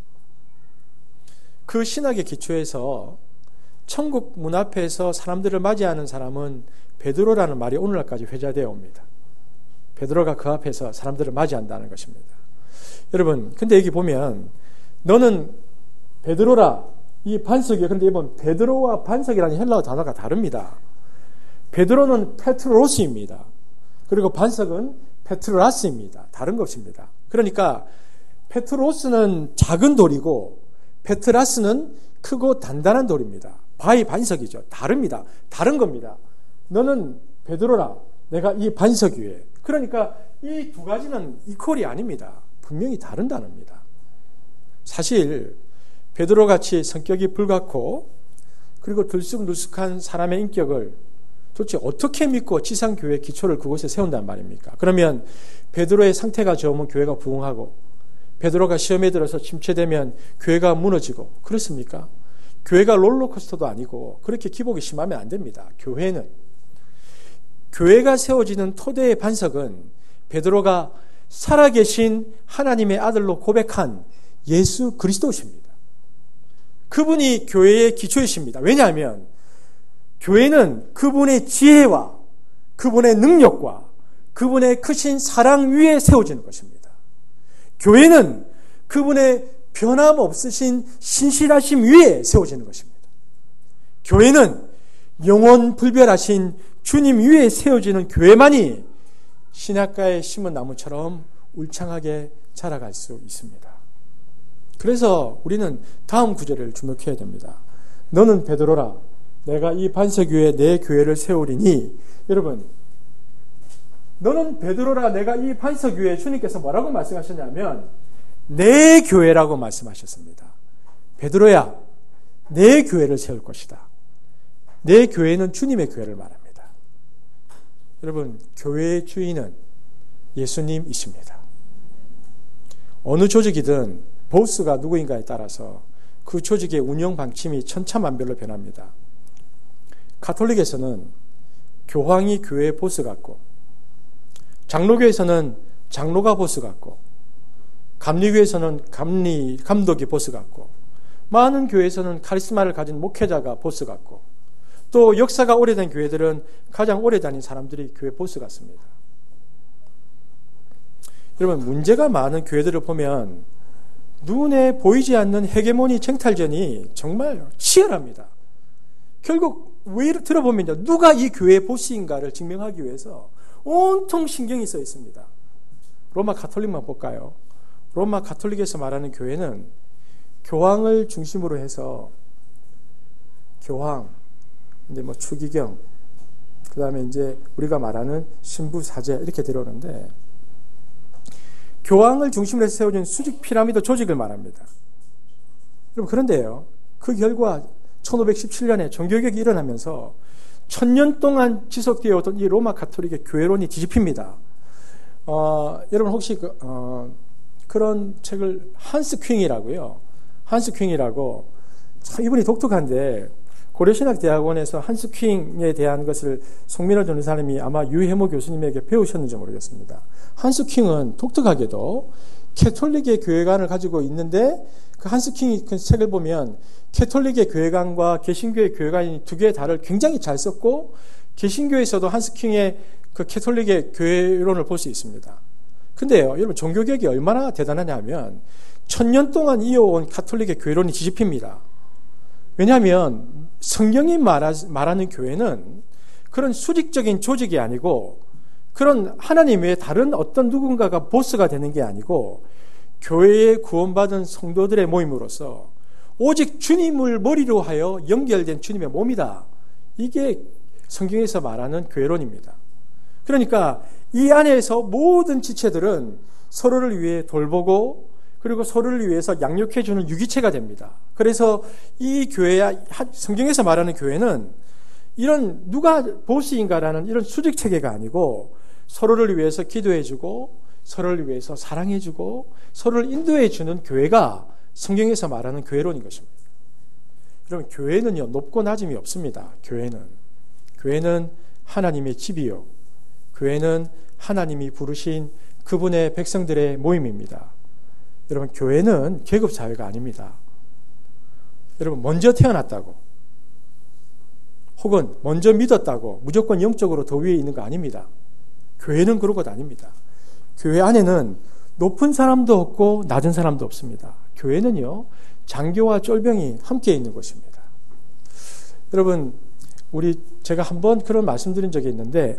그 신학의 기초에서 천국 문 앞에서 사람들을 맞이하는 사람은 베드로라는 말이 오늘날까지 회자되어 옵니다. 베드로가 그 앞에서 사람들을 맞이한다는 것입니다. 여러분, 근데 여기 보면 너는 베드로라 이 반석이에요. 그런데 이번 베드로와 반석이라는 헬라어 단어가 다릅니다. 베드로는 페트로스입니다. 그리고 반석은 페트라스입니다. 다른 것입니다. 그러니까 페트로스는 작은 돌이고 페트라스는 크고 단단한 돌입니다. 바위 반석이죠. 다릅니다. 다른 겁니다. 너는 베드로라. 내가 이 반석 위에. 그러니까 이 두 가지는 이퀄이 아닙니다. 분명히 다른 단어입니다. 사실 베드로같이 성격이 불같고 그리고 들쑥날쑥한 사람의 인격을 도대체 어떻게 믿고 지상교회 기초를 그곳에 세운단 말입니까? 그러면 베드로의 상태가 좋으면 교회가 부흥하고 베드로가 시험에 들어서 침체되면 교회가 무너지고 그렇습니까? 교회가 롤러코스터도 아니고 그렇게 기복이 심하면 안 됩니다. 교회가 세워지는 토대의 반석은 베드로가 살아계신 하나님의 아들로 고백한 예수 그리스도십니다. 그분이 교회의 기초이십니다. 왜냐하면 교회는 그분의 지혜와 그분의 능력과 그분의 크신 사랑 위에 세워지는 것입니다. 교회는 그분의 변함없으신 신실하심 위에 세워지는 것입니다. 교회는 영원 불별하신 주님 위에 세워지는 교회만이 신학가에 심은 나무처럼 울창하게 자라갈 수 있습니다. 그래서 우리는 다음 구절을 주목해야 됩니다. 너는 베드로라. 내가 이 반석 위에 내 교회를 세우리니. 여러분, 너는 베드로라. 내가 이 반석 위에 주님께서 뭐라고 말씀하셨냐면 내 교회라고 말씀하셨습니다. 베드로야, 내 교회를 세울 것이다. 내 교회는 주님의 교회를 말합니다. 여러분, 교회의 주인은 예수님이십니다. 어느 조직이든 보스가 누구인가에 따라서 그 조직의 운영 방침이 천차만별로 변합니다. 가톨릭에서는 교황이 교회의 보스 같고, 장로교에서는 장로가 보스 같고, 감리교에서는 감독이 보스 같고, 많은 교회에서는 카리스마를 가진 목회자가 보스 같고, 또 역사가 오래된 교회들은 가장 오래 다닌 사람들이 교회 보스 같습니다. 여러분, 문제가 많은 교회들을 보면 눈에 보이지 않는 헤게모니 쟁탈전이 정말 치열합니다. 결국 왜 들어보면요, 누가 이 교회의 보스인가를 증명하기 위해서 온통 신경이 써 있습니다. 로마 가톨릭만 볼까요? 로마 가톨릭에서 말하는 교회는 교황을 중심으로 해서 교황, 근데 뭐 추기경, 그 다음에 이제 우리가 말하는 신부 사제 이렇게 들어오는데, 교황을 중심으로 해서 세워진 수직 피라미드 조직을 말합니다. 여러분, 그런데요, 그 결과 1517년에 종교개혁이 일어나면서 1000년 동안 지속되어 오던 이 로마 가톨릭의 교회론이 뒤집힙니다. 여러분 혹시 그런 책을 한스 퀼이라고요. 한스 퀼이라고, 참 이분이 독특한데, 고려신학대학원에서 한스 퀼에 대한 것을 송민호 전사님이 아마 유해모 교수님에게 배우셨는지 모르겠습니다. 한스 퀼은 독특하게도 캐톨릭의 교회관을 가지고 있는데, 그 한스 퀼이 그 책을 보면 캐톨릭의 교회관과 개신교의 교회관이 두 개의 달을 굉장히 잘 썼고, 개신교에서도 한스 퀼의 그 캐톨릭의 교회론을 볼 수 있습니다. 근데요, 여러분, 종교개혁이 얼마나 대단하냐 하면 1000년 동안 이어온 가톨릭의 교회론이 뒤집힙니다. 왜냐하면 성경이 말하는 교회는 그런 수직적인 조직이 아니고, 그런 하나님 외에 다른 어떤 누군가가 보스가 되는 게 아니고, 교회에 구원받은 성도들의 모임으로서 오직 주님을 머리로 하여 연결된 주님의 몸이다. 이게 성경에서 말하는 교회론입니다. 그러니까 이 안에서 모든 지체들은 서로를 위해 돌보고, 그리고 서로를 위해서 양육해주는 유기체가 됩니다. 그래서 이 교회야, 성경에서 말하는 교회는 이런 누가 보스인가라는 이런 수직체계가 아니고, 서로를 위해서 기도해주고, 서로를 위해서 사랑해주고, 서로를 인도해주는 교회가 성경에서 말하는 교회론인 것입니다. 여러분, 교회는요, 높고 낮음이 없습니다. 교회는 하나님의 집이요, 교회는 하나님이 부르신 그분의 백성들의 모임입니다. 여러분, 교회는 계급사회가 아닙니다. 여러분, 먼저 태어났다고, 혹은 먼저 믿었다고 무조건 영적으로 더 위에 있는 거 아닙니다. 교회는 그런 것 아닙니다. 교회 안에는 높은 사람도 없고 낮은 사람도 없습니다. 교회는요, 장교와 쫄병이 함께 있는 곳입니다. 여러분, 제가 한번 그런 말씀드린 적이 있는데,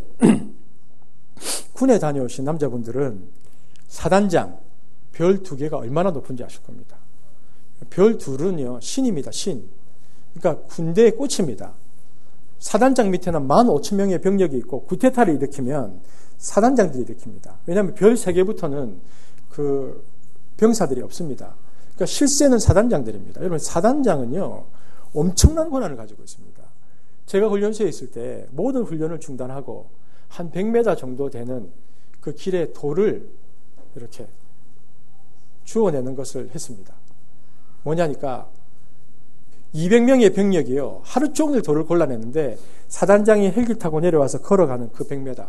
군에 다녀오신 남자분들은 사단장 별 2개가 얼마나 높은지 아실 겁니다. 별 2은요, 신입니다. 신. 그러니까 군대의 꽃입니다. 사단장 밑에는 15,000명의 병력이 있고, 구테타를 일으키면 사단장들이 일으킵니다. 왜냐하면 별 3개부터는 그 병사들이 없습니다. 그러니까 실세는 사단장들입니다. 여러분, 사단장은요, 엄청난 권한을 가지고 있습니다. 제가 훈련소에 있을 때 모든 훈련을 중단하고 한 100m 정도 되는 그 길에 돌을 이렇게 주워내는 것을 했습니다. 뭐냐니까 200명의 병력이요, 하루 종일 돌을 골라내는데 사단장이 헬기 타고 내려와서 걸어가는 그 100m,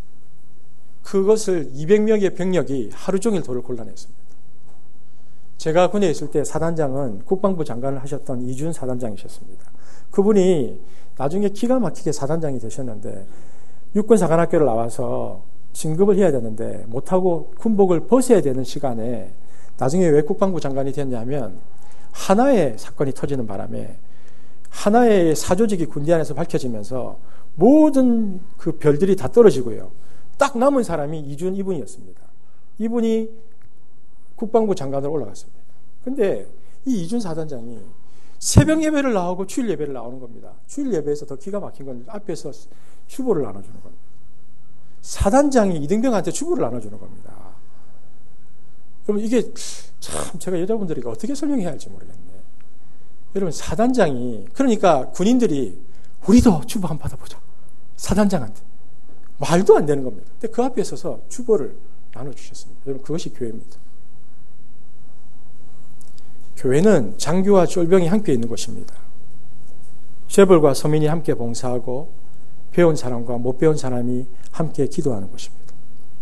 그것을 200명의 병력이 하루 종일 돌을 골라냈습니다. 제가 군에 있을 때 사단장은 국방부 장관을 하셨던 이준 사단장이셨습니다. 그분이 나중에 기가 막히게 사단장이 되셨는데, 육군사관학교를 나와서 진급을 해야 되는데 못하고 군복을 벗어야 되는 시간에 나중에 왜 국방부 장관이 됐냐면, 하나의 사건이 터지는 바람에 하나의 사조직이 군대 안에서 밝혀지면서 모든 그 별들이 다 떨어지고요, 딱 남은 사람이 이분이었습니다. 이분이 국방부 장관으로 올라갔습니다. 근데 이 이준 사단장이 새벽 예배를 나오고 주일 예배를 나오는 겁니다. 주일 예배에서 더 기가 막힌 건 앞에서 주보를 나눠주는 겁니다. 사단장이 이등병한테 주보를 나눠주는 겁니다. 그럼 이게 참 제가 여자분들에게 어떻게 설명해야 할지 모르겠네. 여러분, 사단장이, 그러니까 군인들이 우리도 주보 한번 받아보자, 사단장한테. 말도 안 되는 겁니다. 근데 그 앞에 서서 주보를 나눠주셨습니다. 여러분, 그것이 교회입니다. 교회는 장교와 쫄병이 함께 있는 곳입니다. 재벌과 서민이 함께 봉사하고 배운 사람과 못 배운 사람이 함께 기도하는 곳입니다.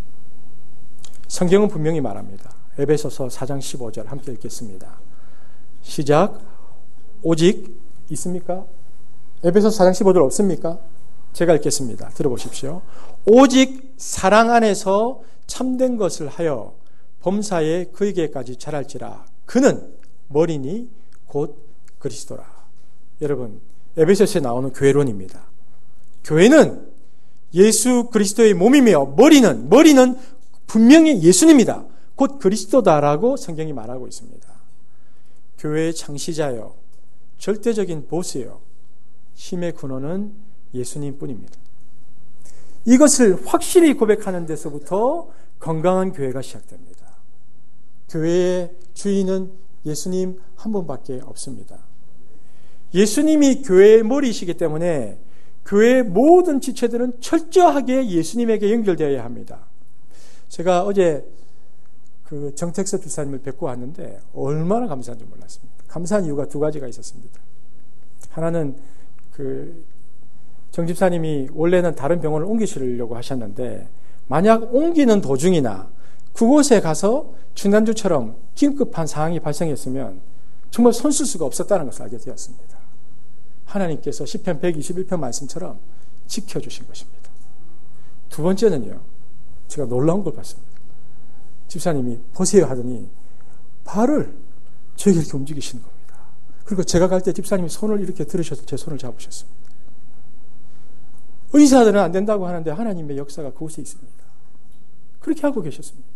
성경은 분명히 말합니다. 에베소서 4장 15절 함께 읽겠습니다. 시작. 오직 있습니까? 에베소서 4장 15절 없습니까? 제가 읽겠습니다. 들어보십시오. 오직 사랑 안에서 참된 것을 하여 범사에 그에게까지 자랄지라. 그는 머리니 곧 그리스도라. 여러분, 에베소서에 나오는 교회론입니다. 교회는 예수 그리스도의 몸이며 머리는 분명히 예수님이다. 곧 그리스도다라고 성경이 말하고 있습니다. 교회의 창시자요, 절대적인 보스요, 힘의 근원은 예수님뿐입니다. 이것을 확실히 고백하는 데서부터 건강한 교회가 시작됩니다. 교회의 주인은 예수님 한 분밖에 없습니다. 예수님이 교회의 머리이시기 때문에 교회의 모든 지체들은 철저하게 예수님에게 연결되어야 합니다. 제가 어제 그 정택서 집사님을 뵙고 왔는데 얼마나 감사한지 몰랐습니다. 감사한 이유가 두 가지가 있었습니다. 하나는 정 집사님이 원래는 다른 병원을 옮기시려고 하셨는데 만약 옮기는 도중이나 그곳에 가서 지난주처럼 긴급한 상황이 발생했으면 정말 손쓸 수가 없었다는 것을 알게 되었습니다. 하나님께서 시편 121편 말씀처럼 지켜주신 것입니다. 두 번째는요, 제가 놀라운 걸 봤습니다. 집사님이 보세요 하더니 발을 저에게 이렇게 움직이시는 겁니다. 그리고 제가 갈 때 집사님이 손을 이렇게 들으셔서 제 손을 잡으셨습니다. 의사들은 안 된다고 하는데 하나님의 역사가 그곳에 있습니다. 그렇게 하고 계셨습니다.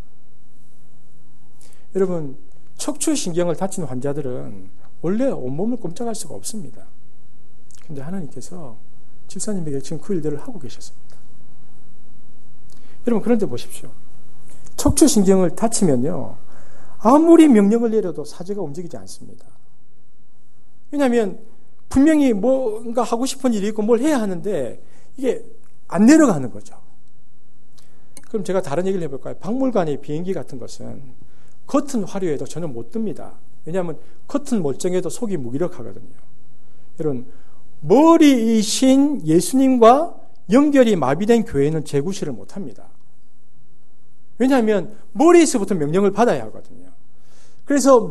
여러분, 척추신경을 다친 환자들은 원래 온몸을 꼼짝할 수가 없습니다. 그런데 하나님께서 집사님에게 지금 그 일들을 하고 계셨습니다. 여러분, 그런데 보십시오. 척추신경을 다치면요, 아무리 명령을 내려도 사지가 움직이지 않습니다. 왜냐하면 분명히 뭔가 하고 싶은 일이 있고 뭘 해야 하는데 이게 안 내려가는 거죠. 그럼 제가 다른 얘기를 해볼까요? 박물관의 비행기 같은 것은 겉은 화려해도 전혀 못 뜹니다. 왜냐하면 겉은 멀쩡해도 속이 무기력하거든요. 여러분, 머리이신 예수님과 연결이 마비된 교회는 재구시를 못합니다. 왜냐하면 머리에서부터 명령을 받아야 하거든요. 그래서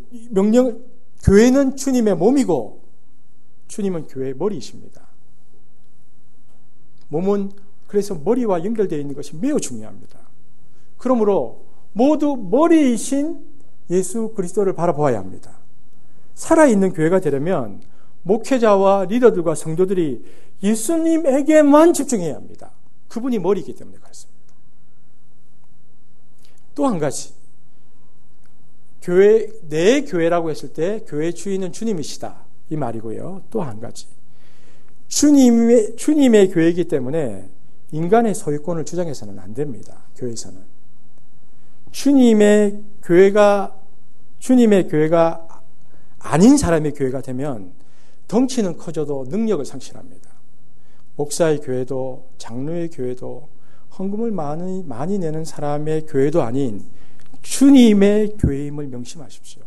교회는 주님의 몸이고 주님은 교회의 머리이십니다. 몸은 그래서 머리와 연결되어 있는 것이 매우 중요합니다. 그러므로 모두 머리이신 예수 그리스도를 바라보아야 합니다. 살아있는 교회가 되려면 목회자와 리더들과 성도들이 예수님에게만 집중해야 합니다. 그분이 머리이기 때문에 그렇습니다. 또 한 가지, 내 교회라고 했을 때 교회 주인은 주님이시다, 이 말이고요. 또 한 가지, 주님의 교회이기 때문에 인간의 소유권을 주장해서는 안 됩니다. 교회에서는 주님의 교회가 아닌 사람의 교회가 되면 덩치는 커져도 능력을 상실합니다. 목사의 교회도 장로의 교회도 헌금을 많이 내는 사람의 교회도 아닌 주님의 교회임을 명심하십시오.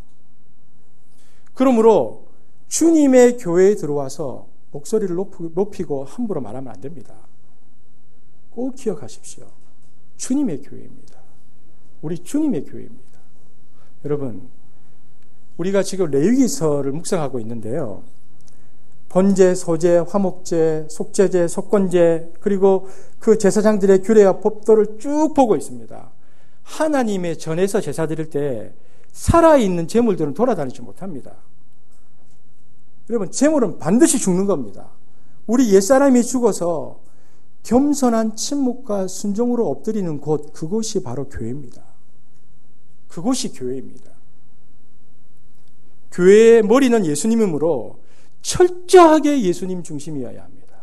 그러므로 주님의 교회에 들어와서 목소리를 높이고 함부로 말하면 안 됩니다. 꼭 기억하십시오. 주님의 교회입니다. 우리 주님의 교회입니다. 여러분, 우리가 지금 레위기서를 묵상하고 있는데요. 번제, 소제, 화목제, 속죄제, 속건제, 그리고 그 제사장들의 규례와 법도를 쭉 보고 있습니다. 하나님의 전에서 제사 드릴 때 살아있는 제물들은 돌아다니지 못합니다. 여러분, 제물은 반드시 죽는 겁니다. 우리 옛사람이 죽어서 겸손한 침묵과 순종으로 엎드리는 곳, 그곳이 바로 교회입니다. 그곳이 교회입니다. 교회의 머리는 예수님이므로 철저하게 예수님 중심이어야 합니다.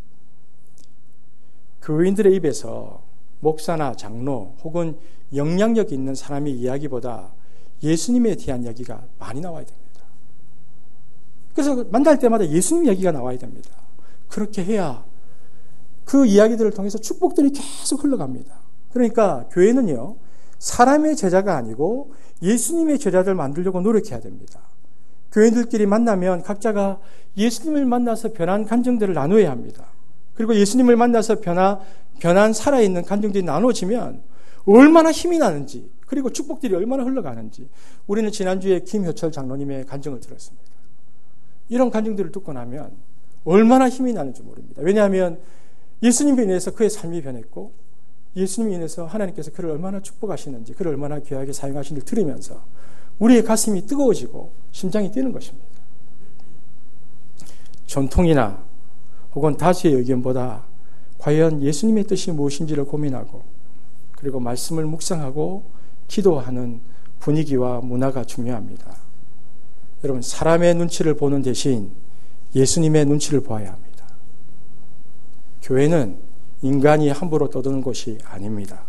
교인들의 입에서 목사나 장로 혹은 영향력 있는 사람의 이야기보다 예수님에 대한 이야기가 많이 나와야 됩니다. 그래서 만날 때마다 예수님 이야기가 나와야 됩니다. 그렇게 해야 그 이야기들을 통해서 축복들이 계속 흘러갑니다. 그러니까 교회는요, 사람의 제자가 아니고 예수님의 제자들 만들려고 노력해야 됩니다. 교인들끼리 만나면 각자가 예수님을 만나서 변한 감정들을 나누어야 합니다. 그리고 예수님을 만나서 변한 살아있는 감정들이 나눠지면 얼마나 힘이 나는지, 그리고 축복들이 얼마나 흘러가는지 우리는 지난주에 김효철 장로님의 간증을 들었습니다. 이런 간증들을 듣고 나면 얼마나 힘이 나는지 모릅니다. 왜냐하면 예수님에 인해서 그의 삶이 변했고 예수님에 인해서 하나님께서 그를 얼마나 축복하시는지, 그를 얼마나 귀하게 사용하시는지를 들으면서 우리의 가슴이 뜨거워지고 심장이 뛰는 것입니다. 전통이나 혹은 다수의 의견보다 과연 예수님의 뜻이 무엇인지를 고민하고 그리고 말씀을 묵상하고 기도하는 분위기와 문화가 중요합니다. 여러분, 사람의 눈치를 보는 대신 예수님의 눈치를 보아야 합니다. 교회는 인간이 함부로 떠드는 곳이 아닙니다.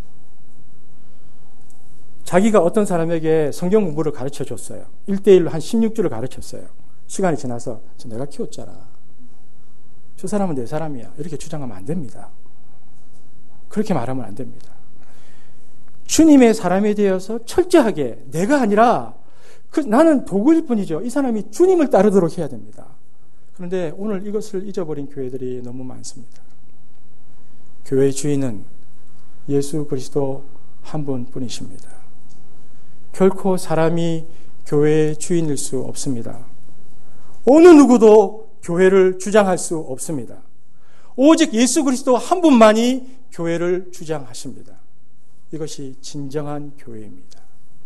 자기가 어떤 사람에게 성경 공부를 가르쳐 줬어요. 1대1로 한 16주를 가르쳤어요. 시간이 지나서 내가 키웠잖아. 저 사람은 내 사람이야. 이렇게 주장하면 안 됩니다. 그렇게 말하면 안 됩니다. 주님의 사람이 되어서 철저하게 내가 아니라 나는 도구일 뿐이죠. 이 사람이 주님을 따르도록 해야 됩니다. 그런데 오늘 이것을 잊어버린 교회들이 너무 많습니다. 교회의 주인은 예수 그리스도 한 분뿐이십니다. 결코 사람이 교회의 주인일 수 없습니다. 어느 누구도 교회를 주장할 수 없습니다. 오직 예수 그리스도 한 분만이 교회를 주장하십니다. 이것이 진정한 교회입니다.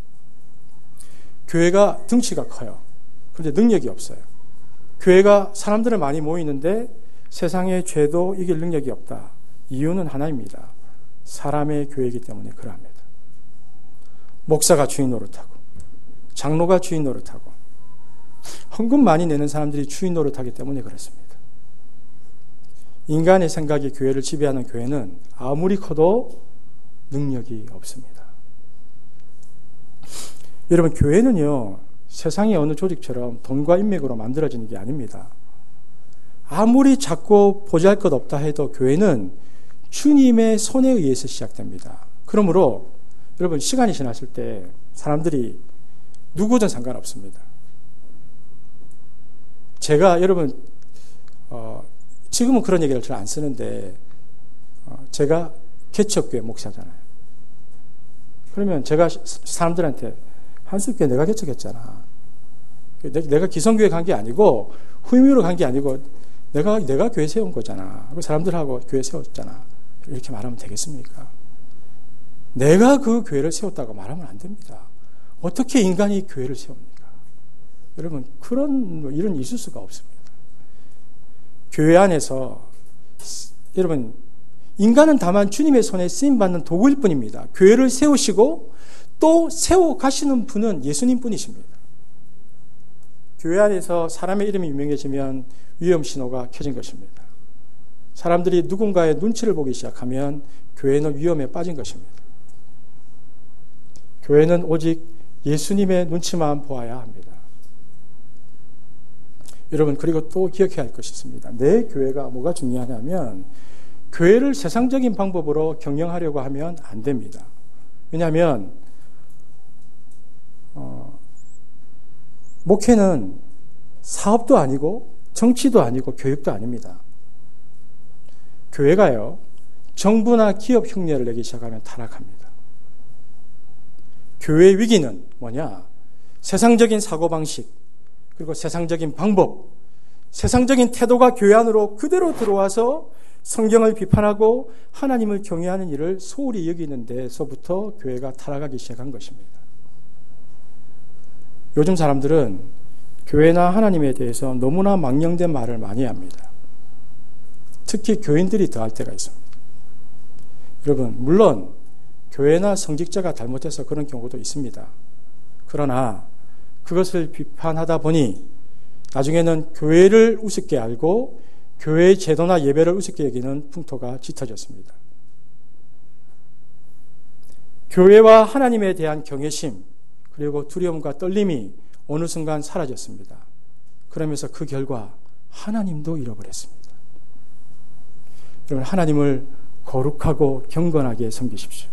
교회가 덩치가 커요. 그런데 능력이 없어요. 교회가 사람들은 많이 모이는데 세상의 죄도 이길 능력이 없다. 이유는 하나입니다. 사람의 교회이기 때문에 그러합니다. 목사가 주인 노릇하고 장로가 주인 노릇하고 헌금 많이 내는 사람들이 주인 노릇하기 때문에 그렇습니다. 인간의 생각이 교회를 지배하는 교회는 아무리 커도 능력이 없습니다. 여러분, 교회는요, 세상의 어느 조직처럼 돈과 인맥으로 만들어지는 게 아닙니다. 아무리 작고 보잘것없다 해도 교회는 주님의 손에 의해서 시작됩니다. 그러므로 여러분, 시간이 지났을 때 사람들이 누구든 상관없습니다. 제가 여러분 지금은 그런 얘기를 잘 안 쓰는데 제가 개척교회 목사잖아요. 그러면 제가 사람들한테 한숲교회 내가 개척했잖아. 내가 기성교회 간 게 아니고 후임으로 간 게 아니고 내가 교회 세운 거잖아. 사람들하고 교회 세웠잖아. 이렇게 말하면 되겠습니까? 내가 그 교회를 세웠다고 말하면 안 됩니다. 어떻게 인간이 교회를 세웁니까? 여러분, 그런 일은 있을 수가 없습니다. 교회 안에서 여러분, 인간은 다만 주님의 손에 쓰임받는 도구일 뿐입니다. 교회를 세우시고 또 세워 가시는 분은 예수님 뿐이십니다. 교회 안에서 사람의 이름이 유명해지면 위험 신호가 켜진 것입니다. 사람들이 누군가의 눈치를 보기 시작하면 교회는 위험에 빠진 것입니다. 교회는 오직 예수님의 눈치만 보아야 합니다. 여러분, 그리고 또 기억해야 할 것이 있습니다. 내 교회가 뭐가 중요하냐면 교회를 세상적인 방법으로 경영하려고 하면 안 됩니다. 왜냐하면 목회는 사업도 아니고 정치도 아니고 교육도 아닙니다. 교회가요, 정부나 기업 흉내를 내기 시작하면 타락합니다. 교회의 위기는 뭐냐? 세상적인 사고방식, 그리고 세상적인 방법, 세상적인 태도가 교회 안으로 그대로 들어와서 성경을 비판하고 하나님을 경외하는 일을 소홀히 여기는 데서부터 교회가 타락하기 시작한 것입니다. 요즘 사람들은 교회나 하나님에 대해서 너무나 망령된 말을 많이 합니다. 특히 교인들이 더할 때가 있습니다. 여러분, 물론 교회나 성직자가 잘못해서 그런 경우도 있습니다. 그러나 그것을 비판하다 보니 나중에는 교회를 우습게 알고 교회의 제도나 예배를 우습게 여기는 풍토가 짙어졌습니다. 교회와 하나님에 대한 경외심 그리고 두려움과 떨림이 어느 순간 사라졌습니다. 그러면서 그 결과 하나님도 잃어버렸습니다. 여러분, 하나님을 거룩하고 경건하게 섬기십시오.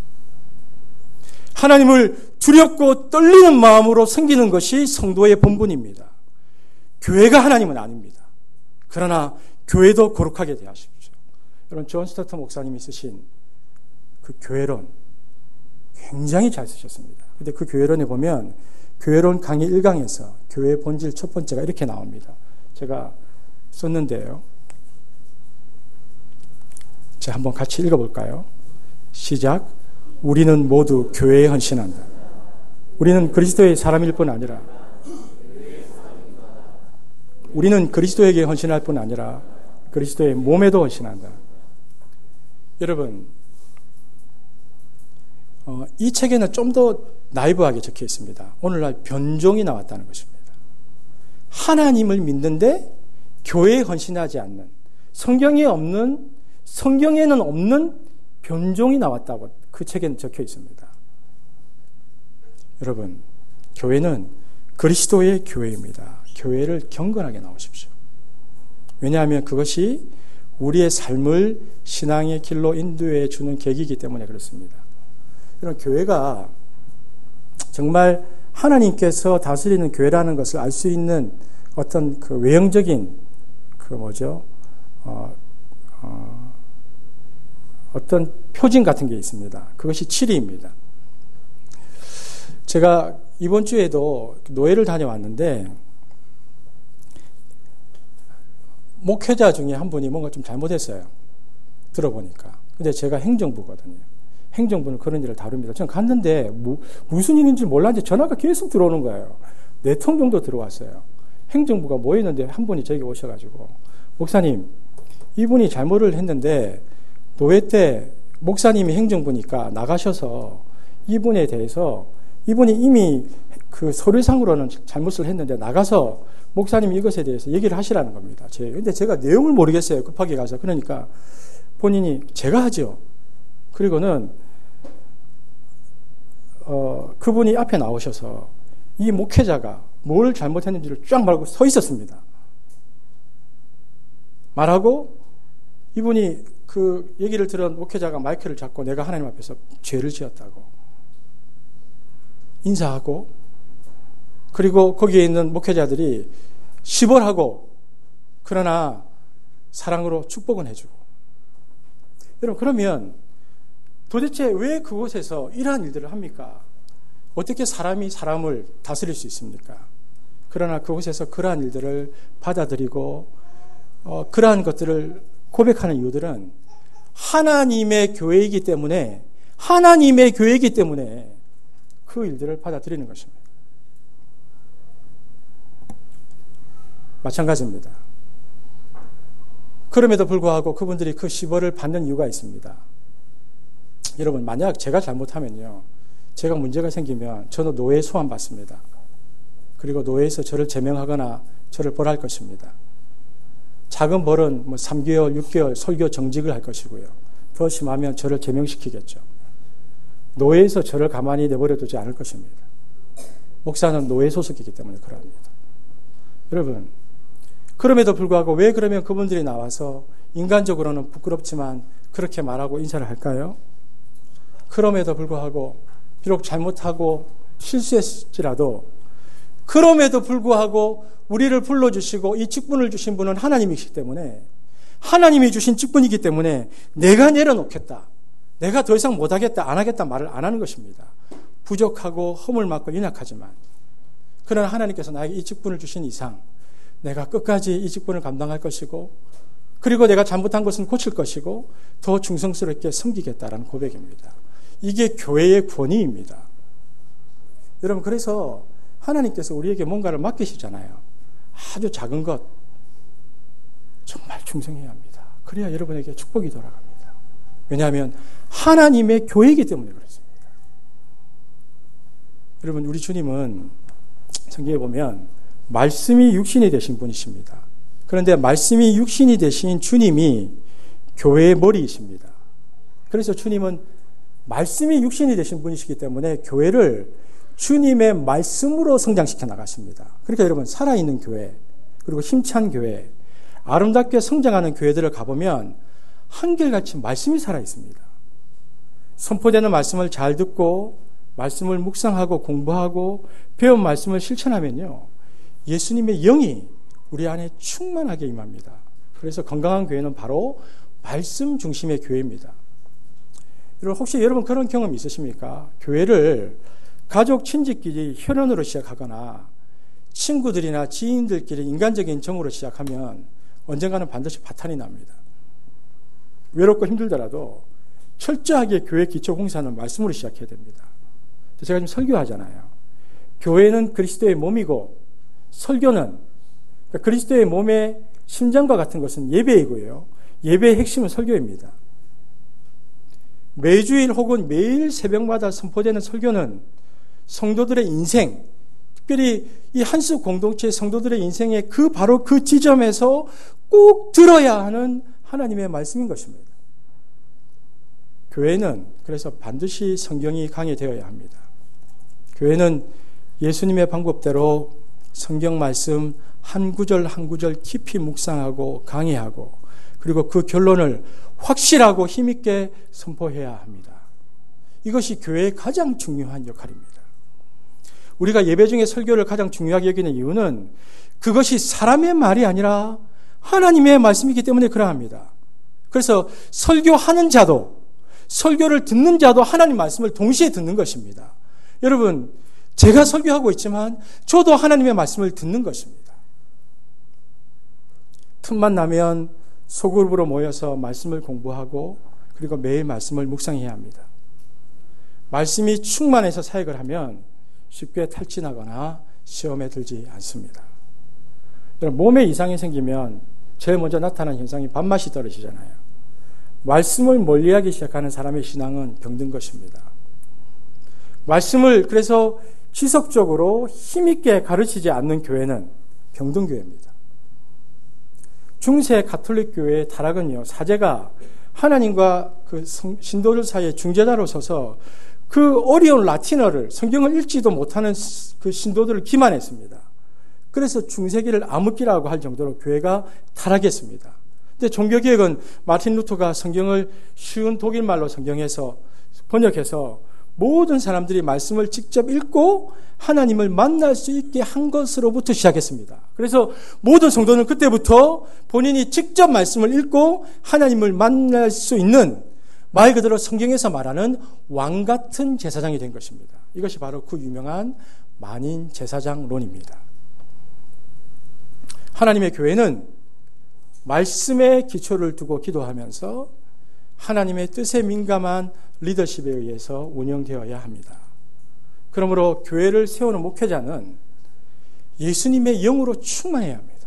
하나님을 두렵고 떨리는 마음으로 섬기는 것이 성도의 본분입니다. 교회가 하나님은 아닙니다. 그러나 교회도 거룩하게 대하십시오. 여러분, 존 스타트 목사님이 쓰신 그 교회론 굉장히 잘 쓰셨습니다. 근데 그 교회론에 보면 교회론 강의 1강에서 교회의 본질 첫 번째가 이렇게 나옵니다. 제가 썼는데요. 자, 한번 같이 읽어볼까요? 시작. 우리는 모두 교회에 헌신한다. 우리는 그리스도의 사람일 뿐 아니라 우리는 그리스도에게 헌신할 뿐 아니라 그리스도의 몸에도 헌신한다. 여러분, 이 책에는 좀 더 나이브하게 적혀 있습니다. 오늘날 변종이 나왔다는 것입니다. 하나님을 믿는데 교회에 헌신하지 않는, 성경에는 없는 변종이 나왔다고 그 책에는 적혀 있습니다. 여러분, 교회는 그리스도의 교회입니다. 교회를 경건하게 나오십시오. 왜냐하면 그것이 우리의 삶을 신앙의 길로 인도해 주는 계기이기 때문에 그렇습니다. 이런 교회가 정말 하나님께서 다스리는 교회라는 것을 알 수 있는 어떤 그 외형적인 어떤 표징 같은 게 있습니다. 그것이 치리입니다. 제가 이번 주에도 노예를 다녀왔는데 목회자 중에 한 분이 뭔가 좀 잘못했어요. 들어보니까. 근데 제가 행정부거든요. 행정부는 그런 일을 다룹니다. 저는 갔는데 무슨 일인지 몰랐는데 전화가 계속 들어오는 거예요. 4통 정도 들어왔어요. 행정부가 모였는데 한 분이 저기 오셔가지고 목사님, 이분이 잘못을 했는데 노예 때 목사님이 행정부니까 나가셔서 이분에 대해서 이분이 이미 그 서류상으로는 잘못을 했는데 나가서 목사님 이것에 대해서 얘기를 하시라는 겁니다. 근데 제가 내용을 모르겠어요. 급하게 가서. 그러니까 본인이 제가 하죠. 그리고는 그분이 앞에 나오셔서 이 목회자가 뭘 잘못했는지를 쫙 말고 서 있었습니다. 말하고 이분이 그 얘기를 들은 목회자가 마이크를 잡고 내가 하나님 앞에서 죄를 지었다고 인사하고, 그리고 거기에 있는 목회자들이 시벌하고 그러나 사랑으로 축복은 해주고. 여러분, 그러면 도대체 왜 그곳에서 이러한 일들을 합니까? 어떻게 사람이 사람을 다스릴 수 있습니까? 그러나 그곳에서 그러한 일들을 받아들이고 그러한 것들을 고백하는 이유들은 하나님의 교회이기 때문에 그 일들을 받아들이는 것입니다. 마찬가지입니다. 그럼에도 불구하고 그분들이 그 시벌을 받는 이유가 있습니다. 여러분, 만약 제가 잘못하면요, 제가 문제가 생기면 저는 노예에 소환받습니다. 그리고 노예에서 저를 제명하거나 저를 벌할 것입니다. 작은 벌은 3개월, 6개월 설교 정직을 할 것이고요. 더 심하면 저를 제명시키겠죠. 노예에서 저를 가만히 내버려 두지 않을 것입니다. 목사는 노예 소속이기 때문에 그러합니다. 여러분, 그럼에도 불구하고 왜 그러면 그분들이 나와서 인간적으로는 부끄럽지만 그렇게 말하고 인사를 할까요? 그럼에도 불구하고 비록 잘못하고 실수했을지라도 그럼에도 불구하고 우리를 불러주시고 이 직분을 주신 분은 하나님이시기 때문에, 하나님이 주신 직분이기 때문에 내가 내려놓겠다, 내가 더 이상 못하겠다, 안 하겠다 말을 안 하는 것입니다. 부족하고 허물 많고 연약하지만 그러나 하나님께서 나에게 이 직분을 주신 이상 내가 끝까지 이 직분을 감당할 것이고, 그리고 내가 잘못한 것은 고칠 것이고 더 충성스럽게 섬기겠다라는 고백입니다. 이게 교회의 권위입니다. 여러분, 그래서 하나님께서 우리에게 뭔가를 맡기시잖아요. 아주 작은 것 정말 충성해야 합니다. 그래야 여러분에게 축복이 돌아갑니다. 왜냐하면 하나님의 교회이기 때문에 그렇습니다. 여러분, 우리 주님은 성경에 보면 말씀이 육신이 되신 분이십니다. 그런데 말씀이 육신이 되신 주님이 교회의 머리이십니다. 그래서 주님은 말씀이 육신이 되신 분이시기 때문에 교회를 주님의 말씀으로 성장시켜 나가십니다. 그러니까 여러분, 살아있는 교회, 그리고 힘찬 교회, 아름답게 성장하는 교회들을 가보면 한결같이 말씀이 살아있습니다. 선포되는 말씀을 잘 듣고 말씀을 묵상하고 공부하고 배운 말씀을 실천하면요, 예수님의 영이 우리 안에 충만하게 임합니다. 그래서 건강한 교회는 바로 말씀 중심의 교회입니다. 여러분, 혹시 여러분 그런 경험 있으십니까? 교회를 가족, 친지끼리 혈연으로 시작하거나 친구들이나 지인들끼리 인간적인 정으로 시작하면 언젠가는 반드시 파탄이 납니다. 외롭고 힘들더라도 철저하게 교회 기초 공사는 말씀으로 시작해야 됩니다. 제가 지금 설교하잖아요. 교회는 그리스도의 몸이고 설교는 그러니까 그리스도의 몸의 심장과 같은 것은 예배이고요. 예배의 핵심은 설교입니다. 매주일 혹은 매일 새벽마다 선포되는 설교는 성도들의 인생, 특별히 이 한수 공동체의 성도들의 인생의 바로 그 지점에서 꼭 들어야 하는 하나님의 말씀인 것입니다. 교회는 그래서 반드시 성경이 강해되어야 합니다. 교회는 예수님의 방법대로 성경 말씀 한 구절 한 구절 깊이 묵상하고 강의하고 그리고 그 결론을 확실하고 힘있게 선포해야 합니다. 이것이 교회의 가장 중요한 역할입니다. 우리가 예배 중에 설교를 가장 중요하게 여기는 이유는 그것이 사람의 말이 아니라 하나님의 말씀이기 때문에 그러합니다. 그래서 설교하는 자도 설교를 듣는 자도 하나님 말씀을 동시에 듣는 것입니다. 여러분, 제가 설교하고 있지만 저도 하나님의 말씀을 듣는 것입니다. 틈만 나면 소그룹으로 모여서 말씀을 공부하고 그리고 매일 말씀을 묵상해야 합니다. 말씀이 충만해서 사역을 하면 쉽게 탈진하거나 시험에 들지 않습니다. 여러분, 몸에 이상이 생기면 제일 먼저 나타나는 현상이 밥맛이 떨어지잖아요. 말씀을 멀리하기 시작하는 사람의 신앙은 병든 것입니다. 말씀을 그래서 지속적으로 힘있게 가르치지 않는 교회는 병든 교회입니다. 중세 가톨릭 교회의 타락은요, 사제가 하나님과 그 신도들 사이에 중재자로 서서 그 어려운 라틴어를 성경을 읽지도 못하는 그 신도들을 기만했습니다. 그래서 중세기를 암흑기라고 할 정도로 교회가 타락했습니다. 근데 종교개혁은 마틴 루터가 성경을 쉬운 독일말로 성경에서 번역해서 모든 사람들이 말씀을 직접 읽고 하나님을 만날 수 있게 한 것으로부터 시작했습니다. 그래서 모든 성도는 그때부터 본인이 직접 말씀을 읽고 하나님을 만날 수 있는 말 그대로 성경에서 말하는 왕 같은 제사장이 된 것입니다. 이것이 바로 그 유명한 만인 제사장론입니다. 하나님의 교회는 말씀의 기초를 두고 기도하면서 하나님의 뜻에 민감한 리더십에 의해서 운영되어야 합니다. 그러므로 교회를 세우는 목회자는 예수님의 영으로 충만해야 합니다.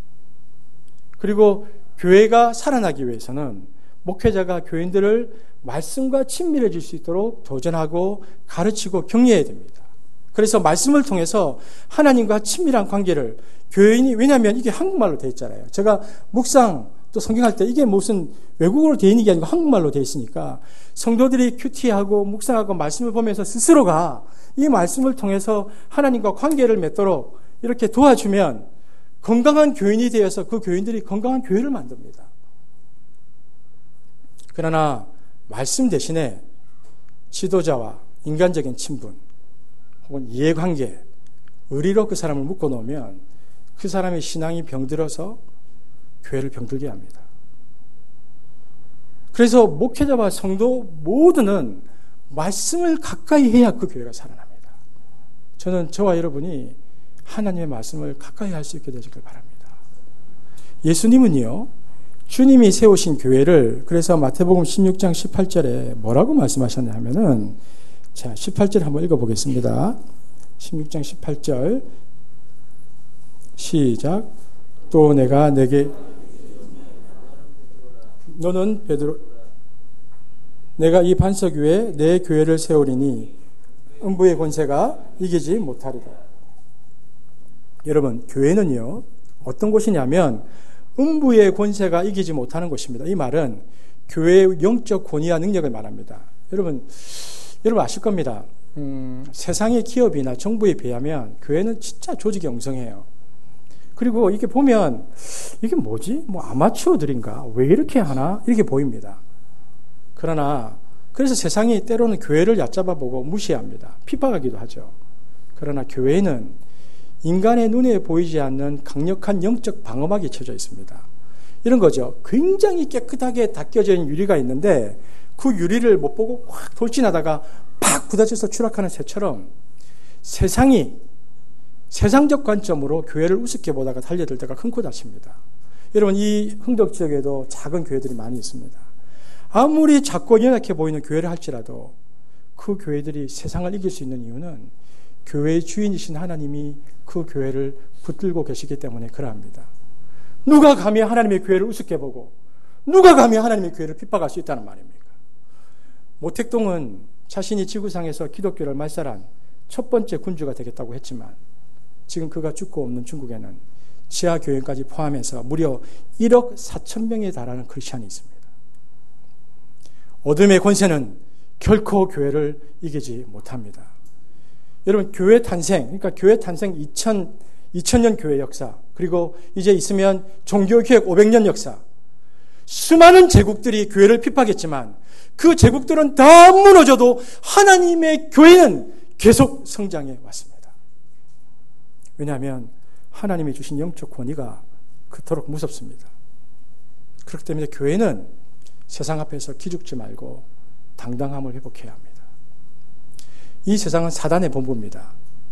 그리고 교회가 살아나기 위해서는 목회자가 교인들을 말씀과 친밀해질 수 있도록 도전하고 가르치고 격려해야 됩니다. 그래서 말씀을 통해서 하나님과 친밀한 관계를 교인이, 왜냐하면 이게 한국말로 되어 있잖아요. 제가 묵상 또 성경할 때 이게 무슨 외국어로 되어 있는 게 아니고 한국말로 되어 있으니까 성도들이 큐티하고 묵상하고 말씀을 보면서 스스로가 이 말씀을 통해서 하나님과 관계를 맺도록 이렇게 도와주면 건강한 교인이 되어서 그 교인들이 건강한 교회를 만듭니다. 그러나 말씀 대신에 지도자와 인간적인 친분 혹은 이해관계, 의리로 그 사람을 묶어놓으면 그 사람의 신앙이 병들어서 교회를 병들게 합니다. 그래서 목회자와 성도 모두는 말씀을 가까이 해야 그 교회가 살아납니다. 저는 저와 여러분이 하나님의 말씀을 가까이 할 수 있게 되시길 바랍니다. 예수님은요, 주님이 세우신 교회를 그래서 마태복음 16장 18절에 뭐라고 말씀하셨냐 하면은, 자, 18절 한번 읽어보겠습니다. 16장 18절 시작. 또 내가 내게 너는 베드로 내가 이 반석 위에 내 교회를 세우리니 음부의 권세가 이기지 못하리라. 여러분, 교회는요 어떤 곳이냐면 음부의 권세가 이기지 못하는 곳입니다. 이 말은 교회의 영적 권위와 능력을 말합니다. 여러분 아실 겁니다. 세상의 기업이나 정부에 비하면 교회는 진짜 조직이 엉성해요. 그리고 이게 보면 이게 뭐지? 뭐 아마추어들인가? 왜 이렇게 하나? 이렇게 보입니다. 그러나 그래서 세상이 때로는 교회를 얕잡아보고 무시합니다. 핍박하기도 하죠. 그러나 교회는 인간의 눈에 보이지 않는 강력한 영적 방어막이 쳐져 있습니다. 이런 거죠. 굉장히 깨끗하게 닦여져 있는 유리가 있는데 그 유리를 못 보고 확 돌진하다가 팍 부딪혀서 추락하는 새처럼 세상이 세상적 관점으로 교회를 우습게 보다가 달려들 때가 큰 코 다칩니다. 여러분, 이 흥덕 지역에도 작은 교회들이 많이 있습니다. 아무리 작고 연약해 보이는 교회를 할지라도 그 교회들이 세상을 이길 수 있는 이유는 교회의 주인이신 하나님이 그 교회를 붙들고 계시기 때문에 그러합니다. 누가 감히 하나님의 교회를 우습게 보고 누가 감히 하나님의 교회를 핍박할 수 있다는 말입니까? 모택동은 자신이 지구상에서 기독교를 말살한 첫 번째 군주가 되겠다고 했지만 지금 그가 죽고 없는 중국에는 지하교회까지 포함해서 무려 1억 4천 명에 달하는 크리스찬이 있습니다. 어둠의 권세는 결코 교회를 이기지 못합니다. 여러분, 교회 탄생, 그러니까 교회 탄생 2000년 교회 역사, 그리고 이제 있으면 종교개혁 500년 역사, 수많은 제국들이 교회를 핍박했지만 그 제국들은 다 무너져도 하나님의 교회는 계속 성장해 왔습니다. 왜냐하면 하나님이 주신 영적 권위가 그토록 무섭습니다. 그렇기 때문에 교회는 세상 앞에서 기죽지 말고 당당함을 회복해야 합니다. 이 세상은 사단의 본부입니다.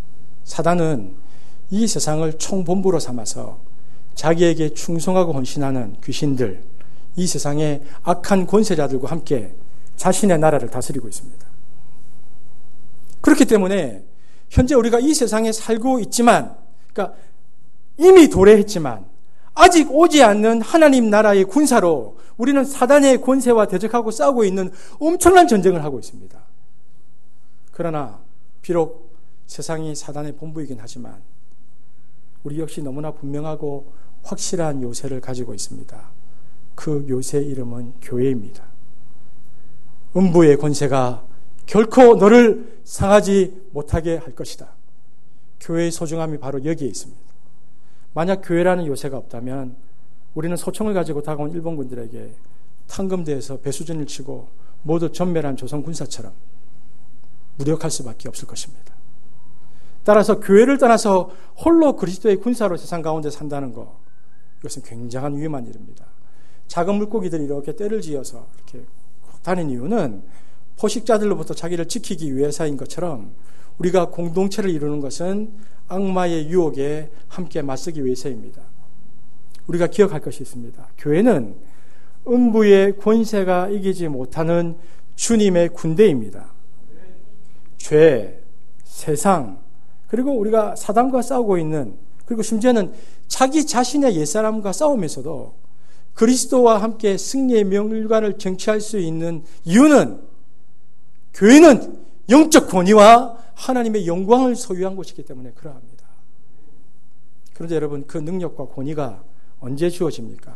사단은 이 세상을 총본부로 삼아서 자기에게 충성하고 헌신하는 귀신들, 이 세상의 악한 권세자들과 함께 자신의 나라를 다스리고 있습니다. 그렇기 때문에 현재 우리가 이 세상에 살고 있지만, 그러니까 이미 도래했지만 아직 오지 않는 하나님 나라의 군사로 우리는 사단의 권세와 대적하고 싸우고 있는 엄청난 전쟁을 하고 있습니다. 그러나 비록 세상이 사단의 본부이긴 하지만 우리 역시 너무나 분명하고 확실한 요새를 가지고 있습니다. 그 요새의 이름은 교회입니다. 음부의 권세가 결코 너를 상하지 못하게 할 것이다. 교회의 소중함이 바로 여기에 있습니다. 만약 교회라는 요새가 없다면 우리는 소총을 가지고 다가온 일본군들에게 탄검대에서 배수진을 치고 모두 전멸한 조선 군사처럼 무력할 수밖에 없을 것입니다. 따라서 교회를 떠나서 홀로 그리스도의 군사로 세상 가운데 산다는 것, 이것은 굉장한 위험한 일입니다. 작은 물고기들이 이렇게 떼를 지어서 이렇게 다니는 이유는 포식자들로부터 자기를 지키기 위해서인 것처럼 우리가 공동체를 이루는 것은 악마의 유혹에 함께 맞서기 위해서입니다. 우리가 기억할 것이 있습니다. 교회는 음부의 권세가 이기지 못하는 주님의 군대입니다. 죄, 세상, 그리고 우리가 사단과 싸우고 있는, 그리고 심지어는 자기 자신의 옛사람과 싸우면서도 그리스도와 함께 승리의 명령관을 쟁취할 수 있는 이유는 교회는 영적 권위와 하나님의 영광을 소유한 곳이기 때문에 그러합니다. 그런데 여러분, 그 능력과 권위가 언제 주어집니까?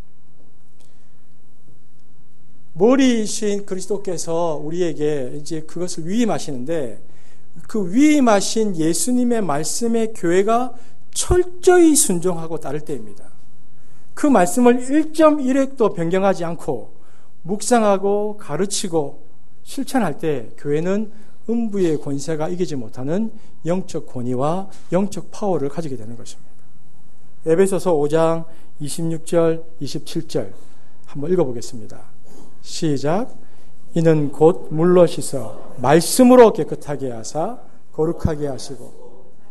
머리이신 그리스도께서 우리에게 이제 그것을 위임하시는데 그 위임하신 예수님의 말씀에 교회가 철저히 순종하고 따를 때입니다. 그 말씀을 1.1획도 변경하지 않고 묵상하고 가르치고 실천할 때 교회는 음부의 권세가 이기지 못하는 영적 권위와 영적 파워를 가지게 되는 것입니다. 에베소서 5장 26절, 27절 한번 읽어보겠습니다. 시작. 이는 곧 물로 씻어 말씀으로 깨끗하게 하사 거룩하게 하시고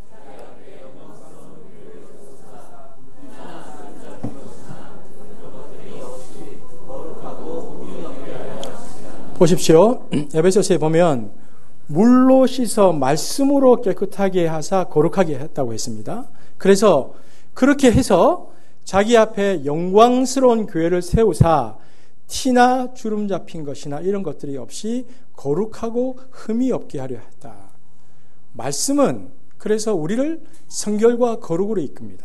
보십시오. 에베소서에 보면 물로 씻어 말씀으로 깨끗하게 하사 거룩하게 했다고 했습니다. 그래서 그렇게 해서 자기 앞에 영광스러운 교회를 세우사 티나 주름 잡힌 것이나 이런 것들이 없이 거룩하고 흠이 없게 하려 했다. 말씀은 그래서 우리를 성결과 거룩으로 이끕니다.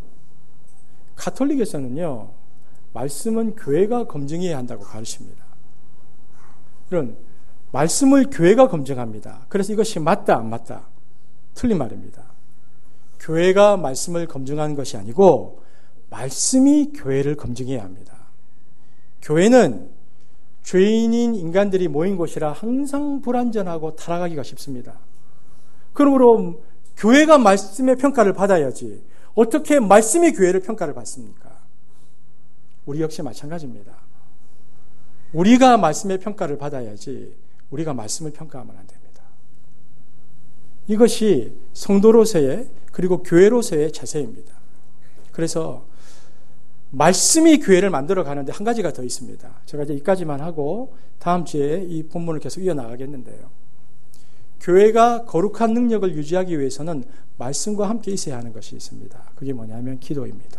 가톨릭에서는요, 말씀은 교회가 검증해야 한다고 가르칩니다. 이런 말씀을 교회가 검증합니다. 그래서 이것이 맞다 안 맞다 틀린 말입니다. 교회가 말씀을 검증하는 것이 아니고 말씀이 교회를 검증해야 합니다. 교회는 죄인인 인간들이 모인 곳이라 항상 불완전하고 타락하기가 쉽습니다. 그러므로 교회가 말씀의 평가를 받아야지 어떻게 말씀이 교회를 평가를 받습니까? 우리 역시 마찬가지입니다. 우리가 말씀의 평가를 받아야지 우리가 말씀을 평가하면 안 됩니다. 이것이 성도로서의 그리고 교회로서의 자세입니다. 그래서 말씀이 교회를 만들어 가는데 한 가지가 더 있습니다. 제가 이제 여기까지만 하고 다음 주에 이 본문을 계속 이어나가겠는데요. 교회가 거룩한 능력을 유지하기 위해서는 말씀과 함께 있어야 하는 것이 있습니다. 그게 뭐냐면 기도입니다.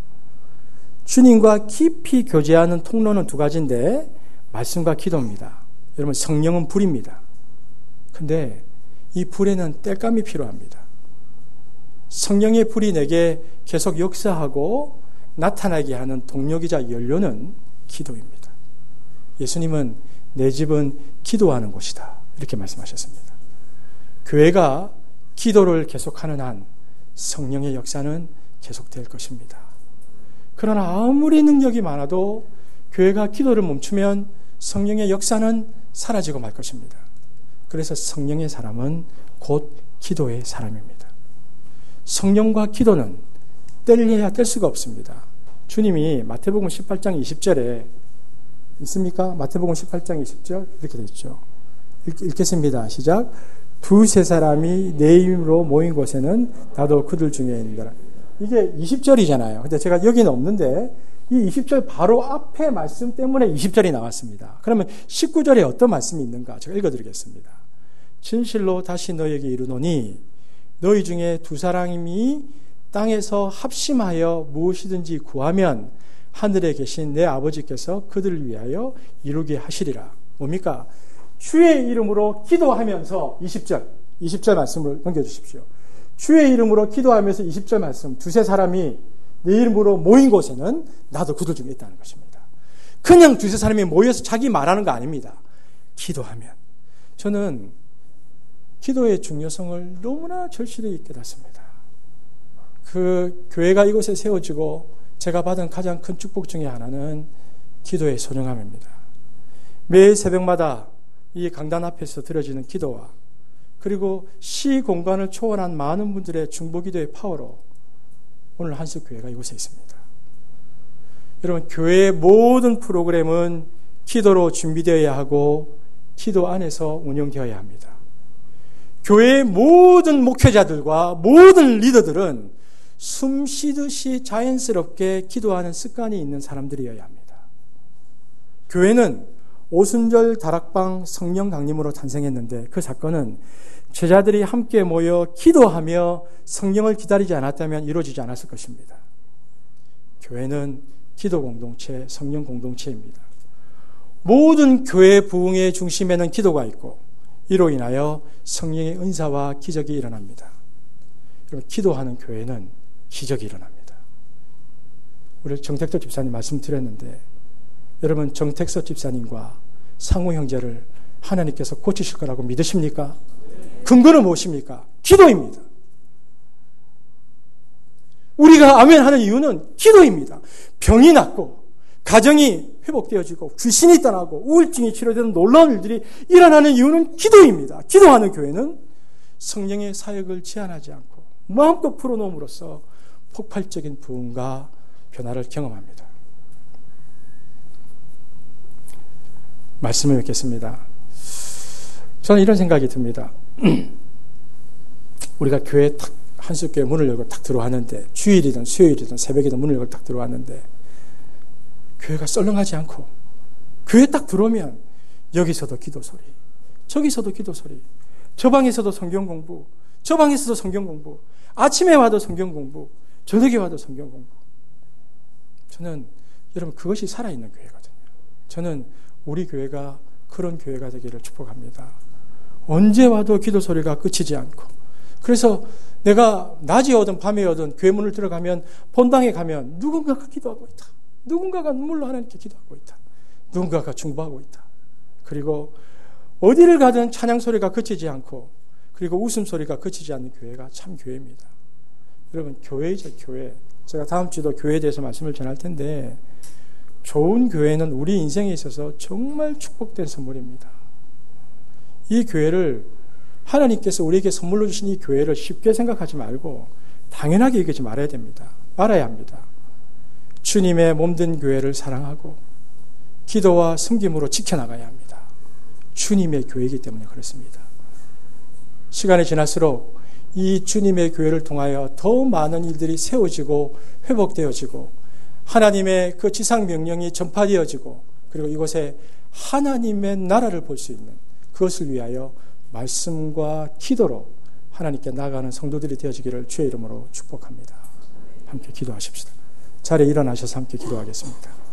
주님과 깊이 교제하는 통로는 두 가지인데 말씀과 기도입니다. 여러분, 성령은 불입니다. 근데 이 불에는 땔감이 필요합니다. 성령의 불이 내게 계속 역사하고 나타나게 하는 동력이자 연료는 기도입니다. 예수님은 내 집은 기도하는 곳이다, 이렇게 말씀하셨습니다. 교회가 기도를 계속하는 한 성령의 역사는 계속될 것입니다. 그러나 아무리 능력이 많아도 교회가 기도를 멈추면 성령의 역사는 사라지고 말 것입니다. 그래서 성령의 사람은 곧 기도의 사람입니다. 성령과 기도는 뗄래야 뗄 수가 없습니다. 주님이 마태복음 18장 20절에 있습니까? 마태복음 18장 20절 이렇게 되어 있죠. 읽겠습니다. 시작. 두세 사람이 내 이름으로 모인 곳에는 나도 그들 중에 있느니라. 이게 20절이잖아요. 근데 제가 여기는 없는데 이 20절 바로 앞에 말씀 때문에 20절이 나왔습니다. 그러면 19절에 어떤 말씀이 있는가? 제가 읽어드리겠습니다. 진실로 다시 너에게 이르노니 너희 중에 두 사람이 땅에서 합심하여 무엇이든지 구하면 하늘에 계신 내 아버지께서 그들을 위하여 이루게 하시리라. 뭡니까? 주의 이름으로 기도하면서 20절 말씀을 넘겨주십시오. 주의 이름으로 기도하면서 20절 말씀, 두세 사람이 내 이름으로 모인 곳에는 나도 그들 중에 있다는 것입니다. 그냥 두세 사람이 모여서 자기 말하는 거 아닙니다. 기도하면. 저는 기도의 중요성을 너무나 절실히 깨닫습니다. 그 교회가 이곳에 세워지고 제가 받은 가장 큰 축복 중에 하나는 기도의 소중함입니다. 매일 새벽마다 이 강단 앞에서 드려지는 기도와 그리고 시 공간을 초월한 많은 분들의 중보기도의 파워로 오늘 한석교회가 이곳에 있습니다. 여러분, 교회의 모든 프로그램은 기도로 준비되어야 하고 기도 안에서 운영되어야 합니다. 교회의 모든 목회자들과 모든 리더들은 숨 쉬듯이 자연스럽게 기도하는 습관이 있는 사람들이어야 합니다. 교회는 오순절 다락방 성령 강림으로 탄생했는데 그 사건은 제자들이 함께 모여 기도하며 성령을 기다리지 않았다면 이루어지지 않았을 것입니다. 교회는 기도 공동체, 성령 공동체입니다. 모든 교회 부흥의 중심에는 기도가 있고 이로 인하여 성령의 은사와 기적이 일어납니다. 여러분, 기도하는 교회는 기적이 일어납니다. 우리 정택석 집사님 말씀드렸는데 여러분, 정택석 집사님과 상우 형제를 하나님께서 고치실 거라고 믿으십니까? 근거는 무엇입니까? 기도입니다. 우리가 아멘 하는 이유는 기도입니다. 병이 낫고 가정이 회복되어지고 귀신이 떠나고 우울증이 치료되는 놀라운 일들이 일어나는 이유는 기도입니다. 기도하는 교회는 성령의 사역을 제한하지 않고 마음껏 풀어놓음으로써 폭발적인 부흥과 변화를 경험합니다. 말씀을 뵙겠습니다. 저는 이런 생각이 듭니다. 우리가 교회 한석교회 문을 열고 딱 들어왔는데 주일이든 수요일이든 새벽이든 문을 열고 딱 들어왔는데 교회가 썰렁하지 않고 교회 딱 들어오면 여기서도 기도 소리, 저기서도 기도 소리, 저 방에서도 성경 공부, 저 방에서도 성경 공부, 아침에 와도 성경 공부, 저녁에 와도 성경 공부. 저는 여러분 그것이 살아있는 교회거든요. 저는 우리 교회가 그런 교회가 되기를 축복합니다. 언제 와도 기도 소리가 끝이지 않고, 그래서 내가 낮에 오든 밤에 오든 교회 문을 들어가면 본당에 가면 누군가가 기도하고 있다. 누군가가 눈물로 하나님께 기도하고 있다. 누군가가 중보하고 있다. 그리고 어디를 가든 찬양 소리가 그치지 않고 그리고 웃음소리가 그치지 않는 교회가 참 교회입니다. 여러분, 교회이죠, 교회. 제가 다음 주도 교회에 대해서 말씀을 전할 텐데 좋은 교회는 우리 인생에 있어서 정말 축복된 선물입니다. 이 교회를 하나님께서 우리에게 선물로 주신 이 교회를 쉽게 생각하지 말고 당연하게 여기지 말아야 됩니다. 말아야 합니다. 주님의 몸된 교회를 사랑하고 기도와 섬김으로 지켜나가야 합니다. 주님의 교회이기 때문에 그렇습니다. 시간이 지날수록 이 주님의 교회를 통하여 더 많은 일들이 세워지고 회복되어지고 하나님의 그 지상 명령이 전파되어지고 그리고 이곳에 하나님의 나라를 볼 수 있는 그것을 위하여 말씀과 기도로 하나님께 나아가는 성도들이 되어지기를 주의 이름으로 축복합니다. 함께 기도하십시다. 자리에 일어나셔서 함께 기도하겠습니다.